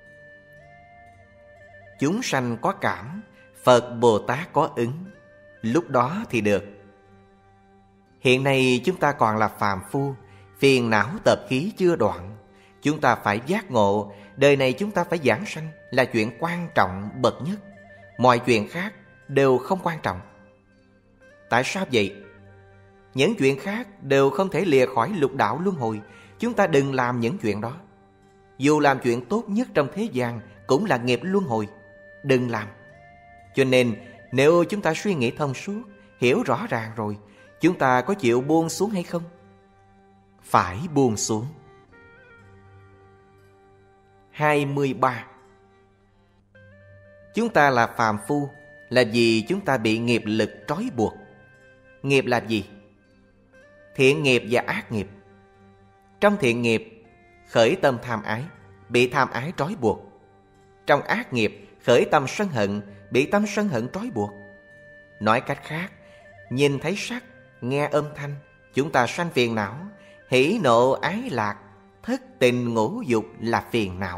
Chúng sanh có cảm, Phật Bồ Tát có ứng, lúc đó thì được. Hiện nay chúng ta còn là phàm phu, phiền não tập khí chưa đoạn. Chúng ta phải giác ngộ, đời này chúng ta phải giảng sanh là chuyện quan trọng bậc nhất. Mọi chuyện khác đều không quan trọng. Tại sao vậy? Những chuyện khác đều không thể lìa khỏi lục đạo luân hồi. Chúng ta đừng làm những chuyện đó. Dù làm chuyện tốt nhất trong thế gian cũng là nghiệp luân hồi. Đừng làm. Cho nên nếu chúng ta suy nghĩ thông suốt, hiểu rõ ràng rồi, chúng ta có chịu buông xuống hay không? Phải buông xuống. hai mươi ba. Chúng ta là phàm phu là vì chúng ta bị nghiệp lực trói buộc. Nghiệp là gì? Thiện nghiệp và ác nghiệp. Trong thiện nghiệp, khởi tâm tham ái, bị tham ái trói buộc. Trong ác nghiệp, khởi tâm sân hận, bị tâm sân hận trói buộc. Nói cách khác, nhìn thấy sắc, nghe âm thanh, chúng ta sanh phiền não. Hỉ nộ ái lạc, thất tình ngũ dục là phiền não.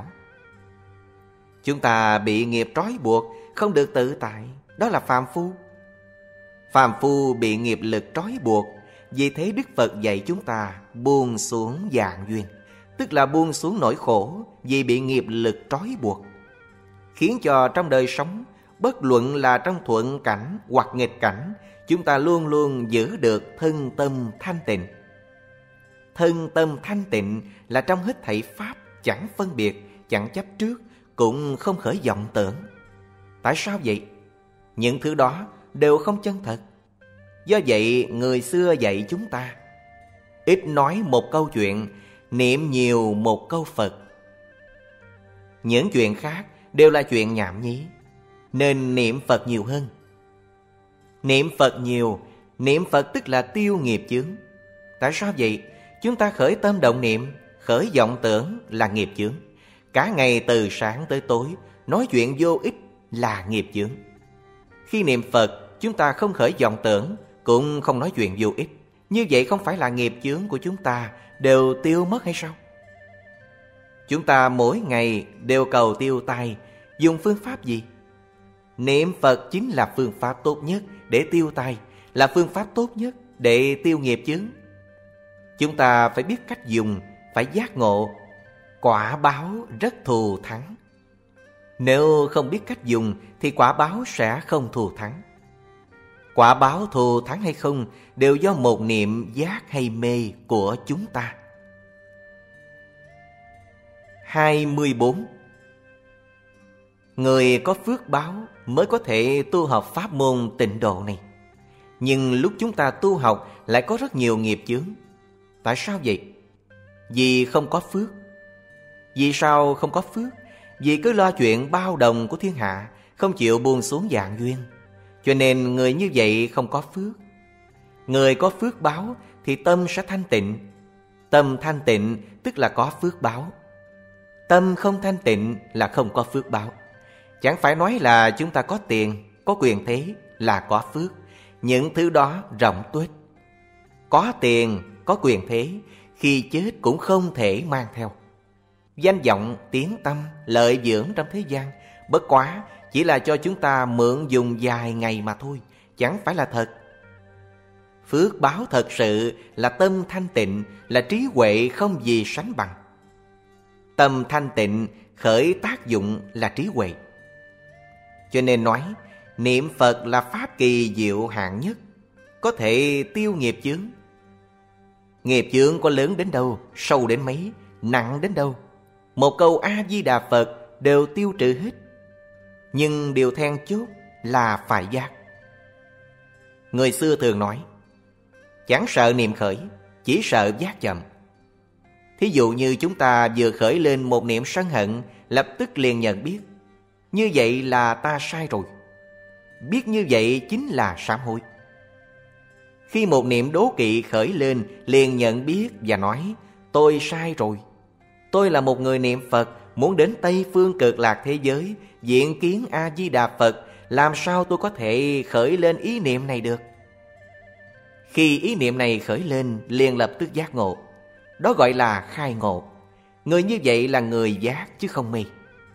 Chúng ta bị nghiệp trói buộc, không được tự tại, đó là phàm phu. Phàm phu bị nghiệp lực trói buộc, vì thế Đức Phật dạy chúng ta buông xuống dạng duyên, tức là buông xuống nỗi khổ vì bị nghiệp lực trói buộc, khiến cho trong đời sống, bất luận là trong thuận cảnh hoặc nghịch cảnh, chúng ta luôn luôn giữ được thân tâm thanh tịnh. Thân tâm thanh tịnh là trong hết thảy pháp chẳng phân biệt, chẳng chấp trước, cũng không khởi vọng tưởng. Tại sao vậy? Những thứ đó đều không chân thật. Do vậy người xưa dạy chúng ta ít nói một câu chuyện, niệm nhiều một câu Phật. Những chuyện khác đều là chuyện nhảm nhí, nên niệm Phật nhiều hơn. Niệm Phật nhiều, niệm Phật tức là tiêu nghiệp chướng. Tại sao vậy? Chúng ta khởi tâm động niệm, khởi vọng tưởng là nghiệp chướng. Cả ngày từ sáng tới tối nói chuyện vô ích là nghiệp chướng. Khi niệm Phật, chúng ta không khởi vọng tưởng, cũng không nói chuyện vô ích. Như vậy không phải là nghiệp chướng của chúng ta đều tiêu mất hay sao? Chúng ta mỗi ngày đều cầu tiêu tai, dùng phương pháp gì? Niệm Phật chính là phương pháp tốt nhất để tiêu tai, là phương pháp tốt nhất để tiêu nghiệp chướng. Chúng ta phải biết cách dùng, phải giác ngộ. Quả báo rất thù thắng. Nếu không biết cách dùng thì quả báo sẽ không thù thắng. Quả báo thù thắng hay không đều do một niệm giác hay mê của chúng ta. hai mươi bốn. Người có phước báo mới có thể tu học pháp môn tịnh độ này. Nhưng lúc chúng ta tu học lại có rất nhiều nghiệp chướng. Tại sao vậy? Vì không có phước. Vì sao không có phước? Vì cứ lo chuyện bao đồng của thiên hạ, không chịu buông xuống dạng duyên. Cho nên người như vậy không có phước. Người có phước báo thì tâm sẽ thanh tịnh. Tâm thanh tịnh tức là có phước báo. Tâm không thanh tịnh là không có phước báo. Chẳng phải nói là chúng ta có tiền, có quyền thế là có phước. Những thứ đó rộng tuếch. Có tiền, có quyền thế, khi chết cũng không thể mang theo. Danh vọng, tiếng tăm, lợi dưỡng trong thế gian, bất quá chỉ là cho chúng ta mượn dùng vài ngày mà thôi, chẳng phải là thật. Phước báo thật sự là tâm thanh tịnh, là trí huệ không gì sánh bằng. Tâm thanh tịnh khởi tác dụng là trí huệ. Cho nên nói, niệm Phật là pháp kỳ diệu hạng nhất, có thể tiêu nghiệp chướng. Nghiệp chướng có lớn đến đâu, sâu đến mấy, nặng đến đâu, một câu A-di-đà Phật đều tiêu trừ hết. Nhưng điều then chốt là phải giác. Người xưa thường nói, chẳng sợ niệm khởi, chỉ sợ giác chậm. Thí dụ như chúng ta vừa khởi lên một niệm sân hận, lập tức liền nhận biết, như vậy là ta sai rồi. Biết như vậy chính là sám hối. Khi một niệm đố kỵ khởi lên, liền nhận biết và nói, tôi sai rồi. Tôi là một người niệm Phật, muốn đến Tây Phương Cực Lạc thế giới, diện kiến A-di-đà Phật, làm sao tôi có thể khởi lên ý niệm này được? Khi ý niệm này khởi lên, liền lập tức giác ngộ. Đó gọi là khai ngộ. Người như vậy là người giác chứ không mê.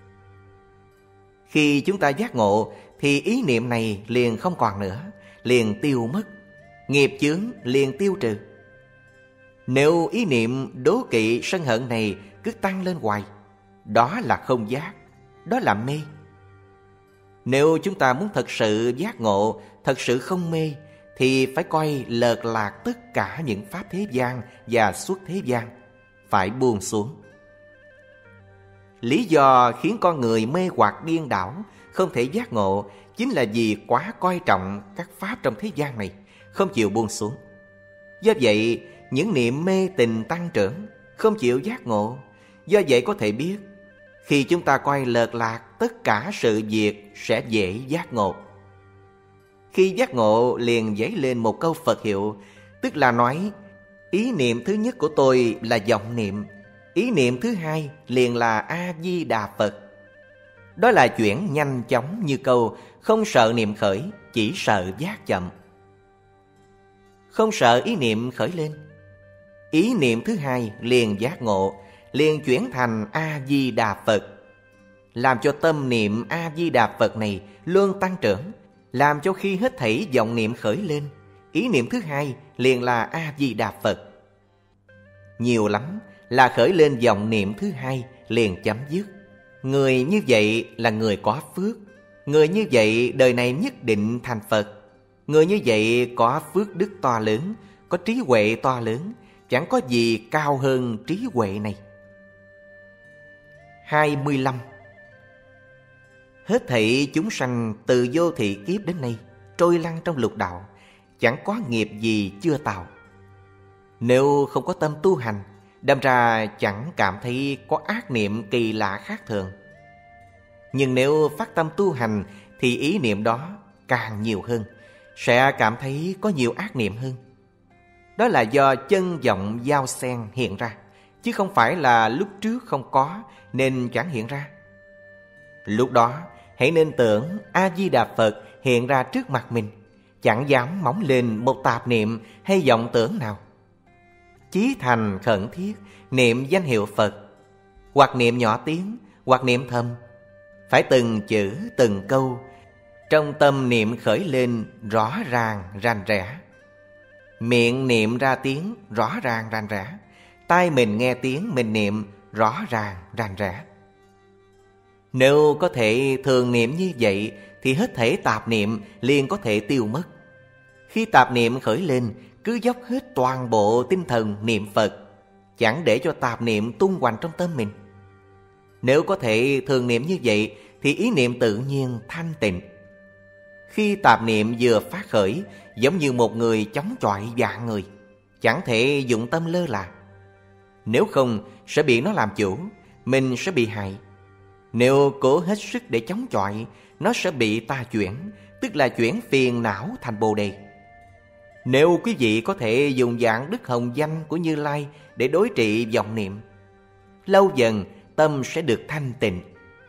Khi chúng ta giác ngộ thì ý niệm này liền không còn nữa, liền tiêu mất. Nghiệp chướng liền tiêu trừ. Nếu ý niệm đố kỵ sân hận này cứ tăng lên hoài, đó là không giác, đó là mê. Nếu chúng ta muốn thật sự giác ngộ, thật sự không mê, thì phải coi lợt lạc tất cả những pháp thế gian và xuất thế gian, phải buông xuống. Lý do khiến con người mê hoặc điên đảo, không thể giác ngộ, chính là vì quá coi trọng các pháp trong thế gian này, không chịu buông xuống. Do vậy, những niệm mê tình tăng trưởng, không chịu giác ngộ. Do vậy có thể biết, khi chúng ta coi lệch lạc, tất cả sự việc sẽ dễ giác ngộ. Khi giác ngộ liền dấy lên một câu Phật hiệu, tức là nói, ý niệm thứ nhất của tôi là vọng niệm, ý niệm thứ hai liền là A-di-đà Phật. Đó là chuyển nhanh chóng như câu, không sợ niệm khởi, chỉ sợ giác chậm. Không sợ ý niệm khởi lên, ý niệm thứ hai liền giác ngộ, liền chuyển thành A-di-đà Phật. Làm cho tâm niệm A-di-đà Phật này luôn tăng trưởng, làm cho khi hết thảy vọng niệm khởi lên, ý niệm thứ hai liền là A-di-đà Phật. Nhiều lắm là khởi lên vọng niệm thứ hai liền chấm dứt. Người như vậy là người có phước. Người như vậy đời này nhất định thành Phật. Người như vậy có phước đức to lớn, có trí huệ to lớn, chẳng có gì cao hơn trí huệ này. hai mươi lăm. Hết thảy chúng sanh từ vô thị kiếp đến nay trôi lăn trong lục đạo, chẳng có nghiệp gì chưa tạo. Nếu không có tâm tu hành, đâm ra chẳng cảm thấy có ác niệm kỳ lạ khác thường. Nhưng nếu phát tâm tu hành thì ý niệm đó càng nhiều hơn, sẽ cảm thấy có nhiều ác niệm hơn. Đó là do chân vọng giao xen hiện ra, chứ không phải là lúc trước không có nên chẳng hiện ra. Lúc đó hãy nên tưởng A-di-đà Phật hiện ra trước mặt mình, chẳng dám móng lên một tạp niệm hay vọng tưởng nào. Chí thành khẩn thiết niệm danh hiệu Phật, hoặc niệm nhỏ tiếng, hoặc niệm thầm, phải từng chữ từng câu trong tâm niệm khởi lên rõ ràng rành rẽ. Miệng niệm ra tiếng rõ ràng rành rẽ, tai mình nghe tiếng mình niệm rõ ràng rành rẽ. Nếu có thể thường niệm như vậy thì hết thảy tạp niệm liền có thể tiêu mất. Khi tạp niệm khởi lên, cứ dốc hết toàn bộ tinh thần niệm Phật, chẳng để cho tạp niệm tung hoành trong tâm mình. Nếu có thể thường niệm như vậy thì ý niệm tự nhiên thanh tịnh. Khi tạp niệm vừa phát khởi, giống như một người chống chọi vạn người, chẳng thể dụng tâm lơ là. Nếu không sẽ bị nó làm chủ, mình sẽ bị hại. Nếu cố hết sức để chống chọi, nó sẽ bị ta chuyển, tức là chuyển phiền não thành Bồ Đề. Nếu quý vị có thể dùng dạng đức hồng danh của Như Lai để đối trị vọng niệm, lâu dần tâm sẽ được thanh tịnh.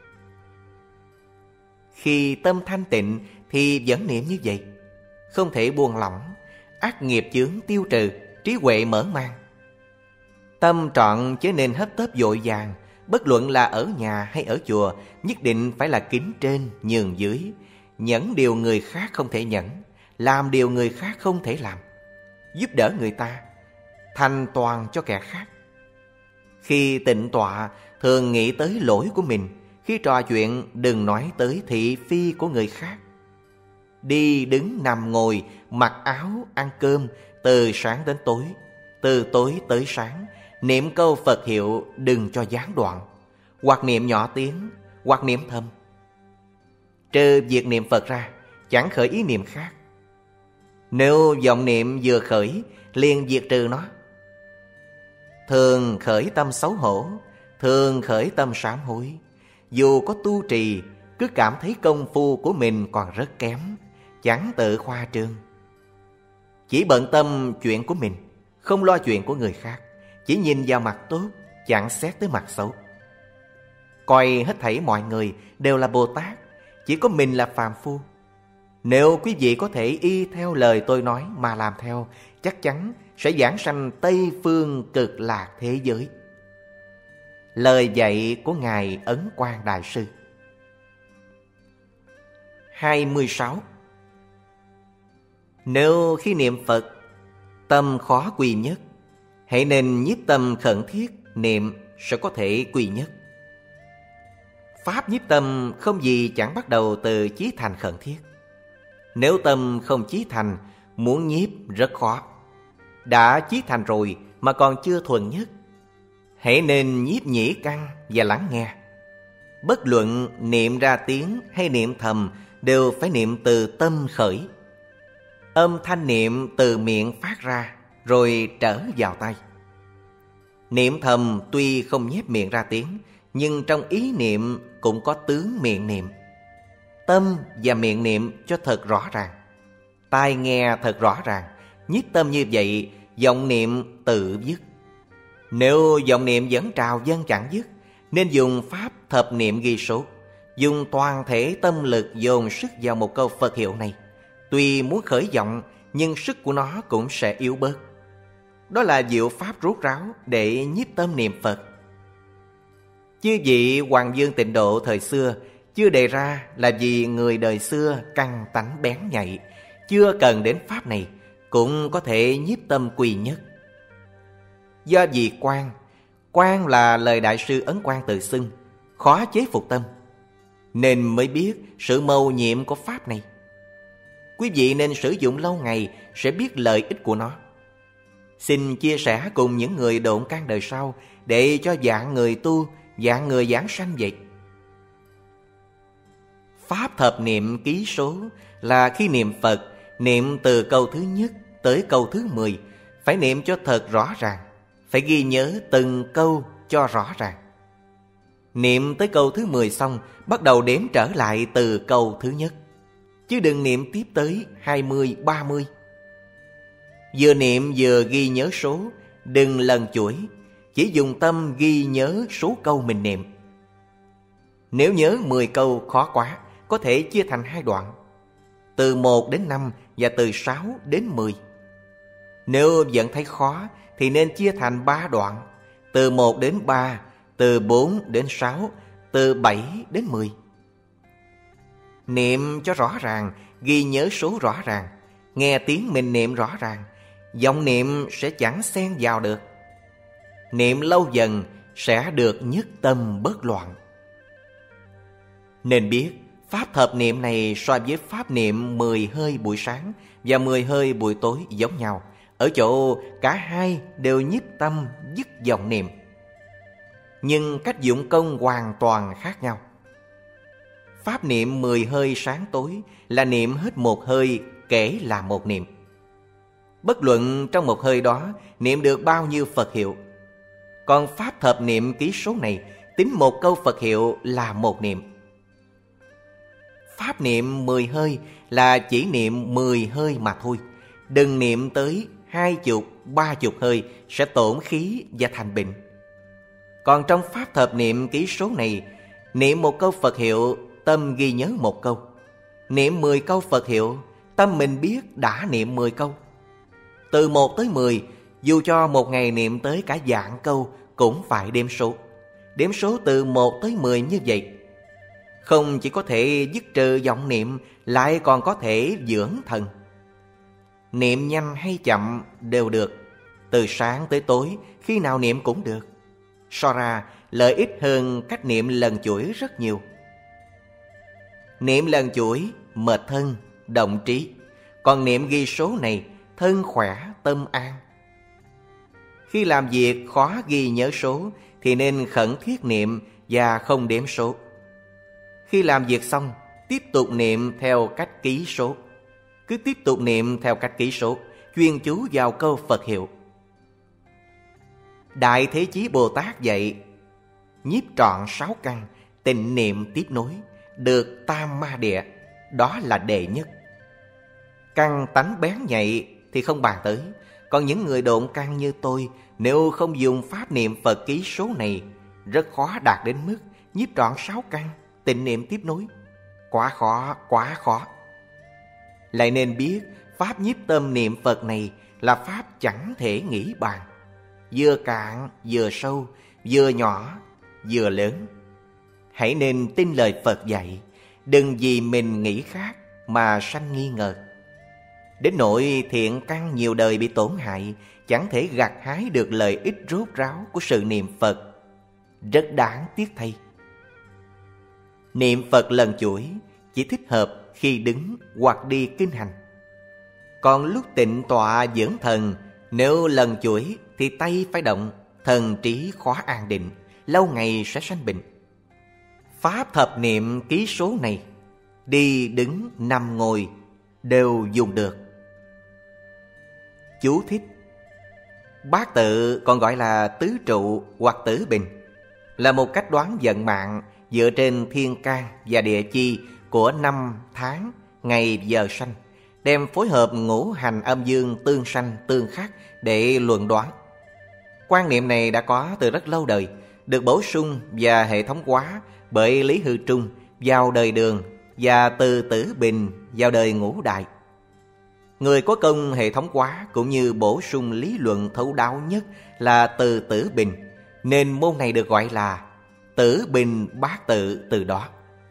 Khi tâm thanh tịnh thì vẫn niệm như vậy, không thể buông lỏng, ác nghiệp chướng tiêu trừ, trí huệ mở mang. Tâm trọn chớ nên hấp tấp vội vàng, bất luận là ở nhà hay ở chùa, nhất định phải là kính trên nhường dưới, nhẫn điều người khác không thể nhẫn, làm điều người khác không thể làm, giúp đỡ người ta, thành toàn cho kẻ khác. Khi tịnh tọa, thường nghĩ tới lỗi của mình. Khi trò chuyện, đừng nói tới thị phi của người khác. Đi đứng nằm ngồi, mặc áo, ăn cơm, từ sáng đến tối, từ tối tới sáng, niệm câu Phật hiệu đừng cho gián đoạn, hoặc niệm nhỏ tiếng, hoặc niệm thầm. Trừ việc niệm Phật ra, chẳng khởi ý niệm khác. Nếu vọng niệm vừa khởi, liền diệt trừ nó. Thường khởi tâm xấu hổ, thường khởi tâm sám hối. Dù có tu trì, cứ cảm thấy công phu của mình còn rất kém, chẳng tự khoa trương. Chỉ bận tâm chuyện của mình, không lo chuyện của người khác, chỉ nhìn vào mặt tốt, chẳng xét tới mặt xấu. Coi hết thảy mọi người đều là Bồ Tát, chỉ có mình là phàm phu. Nếu quý vị có thể y theo lời tôi nói mà làm theo, chắc chắn sẽ giảng sanh Tây Phương Cực Lạc thế giới. Lời dạy của Ngài Ấn Quang Đại Sư. hai mươi sáu. Nếu khi niệm Phật, tâm khó quy nhất, hãy nên nhiếp tâm khẩn thiết niệm sẽ có thể quy nhất. Pháp nhiếp tâm không gì chẳng bắt đầu từ chí thành khẩn thiết. Nếu tâm không chí thành, muốn nhiếp rất khó. Đã chí thành rồi mà còn chưa thuần nhất, hãy nên nhiếp nhĩ căn và lắng nghe. Bất luận niệm ra tiếng hay niệm thầm đều phải niệm từ tâm khởi. Âm thanh niệm từ miệng phát ra rồi trở vào tai. Niệm thầm tuy không nhép miệng ra tiếng, nhưng trong ý niệm cũng có tướng miệng niệm. Tâm và miệng niệm cho thật rõ ràng, tai nghe thật rõ ràng. Nhiếp tâm như vậy, vọng niệm tự dứt. Nếu vọng niệm vẫn trào dâng chẳng dứt, nên dùng pháp thập niệm ghi số, dùng toàn thể tâm lực dồn sức vào một câu Phật hiệu này. Tuy muốn khởi vọng, nhưng sức của nó cũng sẽ yếu bớt. Đó là diệu pháp rốt ráo để nhiếp tâm niệm Phật. Chư vị Hoàng Dương Tịnh Độ thời xưa chưa đề ra là vì người đời xưa căn tánh bén nhạy, chưa cần đến pháp này cũng có thể nhiếp tâm quy nhất. Do vì quan, quan là lời Đại sư Ấn Quang tự xưng, khó chế phục tâm, nên mới biết sự mầu nhiệm của pháp này. Quý vị nên sử dụng lâu ngày sẽ biết lợi ích của nó. Xin chia sẻ cùng những người độn căn đời sau để cho dạng người tu, dạng người giảng sanh vậy. Pháp thập niệm ký số là khi niệm Phật, niệm từ câu thứ nhất tới câu thứ mười, phải niệm cho thật rõ ràng, phải ghi nhớ từng câu cho rõ ràng. Niệm tới câu thứ mười xong, bắt đầu đếm trở lại từ câu thứ nhất, chứ đừng niệm tiếp tới hai mươi, ba mươi. Vừa niệm vừa ghi nhớ số, đừng lần chuỗi, chỉ dùng tâm ghi nhớ số câu mình niệm. Nếu nhớ mười câu khó quá, có thể chia thành hai đoạn, từ một đến năm và từ sáu đến mười. Nếu vẫn thấy khó thì nên chia thành ba đoạn, từ một đến ba, từ bốn đến sáu, từ bảy đến mười. Niệm cho rõ ràng, ghi nhớ số rõ ràng, nghe tiếng mình niệm rõ ràng, vọng niệm sẽ chẳng xen vào được. Niệm lâu dần sẽ được nhất tâm bất loạn. Nên biết pháp thập niệm này so với pháp niệm mười hơi buổi sáng và mười hơi buổi tối giống nhau, ở chỗ cả hai đều nhiếp tâm dứt vọng niệm, nhưng cách dụng công hoàn toàn khác nhau. Pháp niệm mười hơi sáng tối là niệm hết một hơi kể là một niệm. Bất luận trong một hơi đó niệm được bao nhiêu Phật hiệu. Còn pháp thập niệm ký số này tính một câu Phật hiệu là một niệm. Pháp niệm mười hơi là chỉ niệm mười hơi mà thôi. Đừng niệm tới hai chục, ba chục hơi sẽ tổn khí và thành bệnh. Còn trong pháp thập niệm ký số này, niệm một câu Phật hiệu, tâm ghi nhớ một câu. Niệm mười câu Phật hiệu, tâm mình biết đã niệm mười câu. Từ một tới mười, dù cho một ngày niệm tới cả vạn câu cũng phải đếm số. Đếm số từ một tới mười như vậy. Không chỉ có thể dứt trừ vọng niệm, lại còn có thể dưỡng thần. Niệm nhanh hay chậm đều được, từ sáng tới tối, khi nào niệm cũng được. So ra, lợi ích hơn cách niệm lần chuỗi rất nhiều. Niệm lần chuỗi, mệt thân, động trí. Còn niệm ghi số này, thân khỏe, tâm an. Khi làm việc khó ghi nhớ số, thì nên khẩn thiết niệm và không đếm số. Khi làm việc xong, tiếp tục niệm theo cách ký số. Cứ tiếp tục niệm theo cách ký số, chuyên chú vào câu Phật hiệu. Đại Thế Chí Bồ Tát dạy, nhiếp trọn sáu căn, tịnh niệm tiếp nối, được tam ma địa, đó là đệ nhất. Căn tánh bén nhạy thì không bàn tới. Còn những người độn căn như tôi, nếu không dùng pháp niệm Phật ký số này, rất khó đạt đến mức nhiếp trọn sáu căn, tịnh niệm tiếp nối. Quá khó, quá khó. Lại nên biết pháp nhiếp tâm niệm Phật này là pháp chẳng thể nghĩ bàn. Vừa cạn, vừa sâu, vừa nhỏ, vừa lớn. Hãy nên tin lời Phật dạy, đừng vì mình nghĩ khác mà sanh nghi ngờ. Đến nỗi thiện căn nhiều đời bị tổn hại, chẳng thể gặt hái được lợi ích rốt ráo của sự niệm Phật. Rất đáng tiếc thay. Niệm Phật lần chuỗi chỉ thích hợp khi đứng hoặc đi kinh hành. Còn lúc tịnh tọa dưỡng thần, nếu lần chuỗi thì tay phải động, thần trí khó an định, lâu ngày sẽ sanh bệnh. Pháp thập niệm ký số này, đi đứng nằm ngồi đều dùng được. Chú thích: bát tự còn gọi là tứ trụ hoặc tử bình, là một cách đoán vận mạng dựa trên thiên can và địa chi của năm tháng, ngày giờ sanh, đem phối hợp ngũ hành âm dương tương sanh tương khắc để luận đoán. Quan niệm này đã có từ rất lâu đời, được bổ sung và hệ thống hóa bởi Lý Hư Trung vào đời Đường và Từ Tử Bình vào đời Ngũ Đại. Người có công hệ thống hóa cũng như bổ sung lý luận thấu đáo nhất là Từ Tử Bình, nên môn này được gọi là Tử Bình Bát Tự từ đó.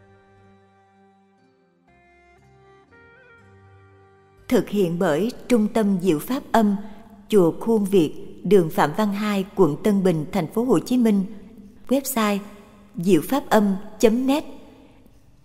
Thực hiện bởi Trung tâm Diệu Pháp Âm, chùa Khuôn Việt, đường Phạm Văn Hai, quận Tân Bình, thành phố Hồ Chí Minh. Website diệu pháp âm chấm net.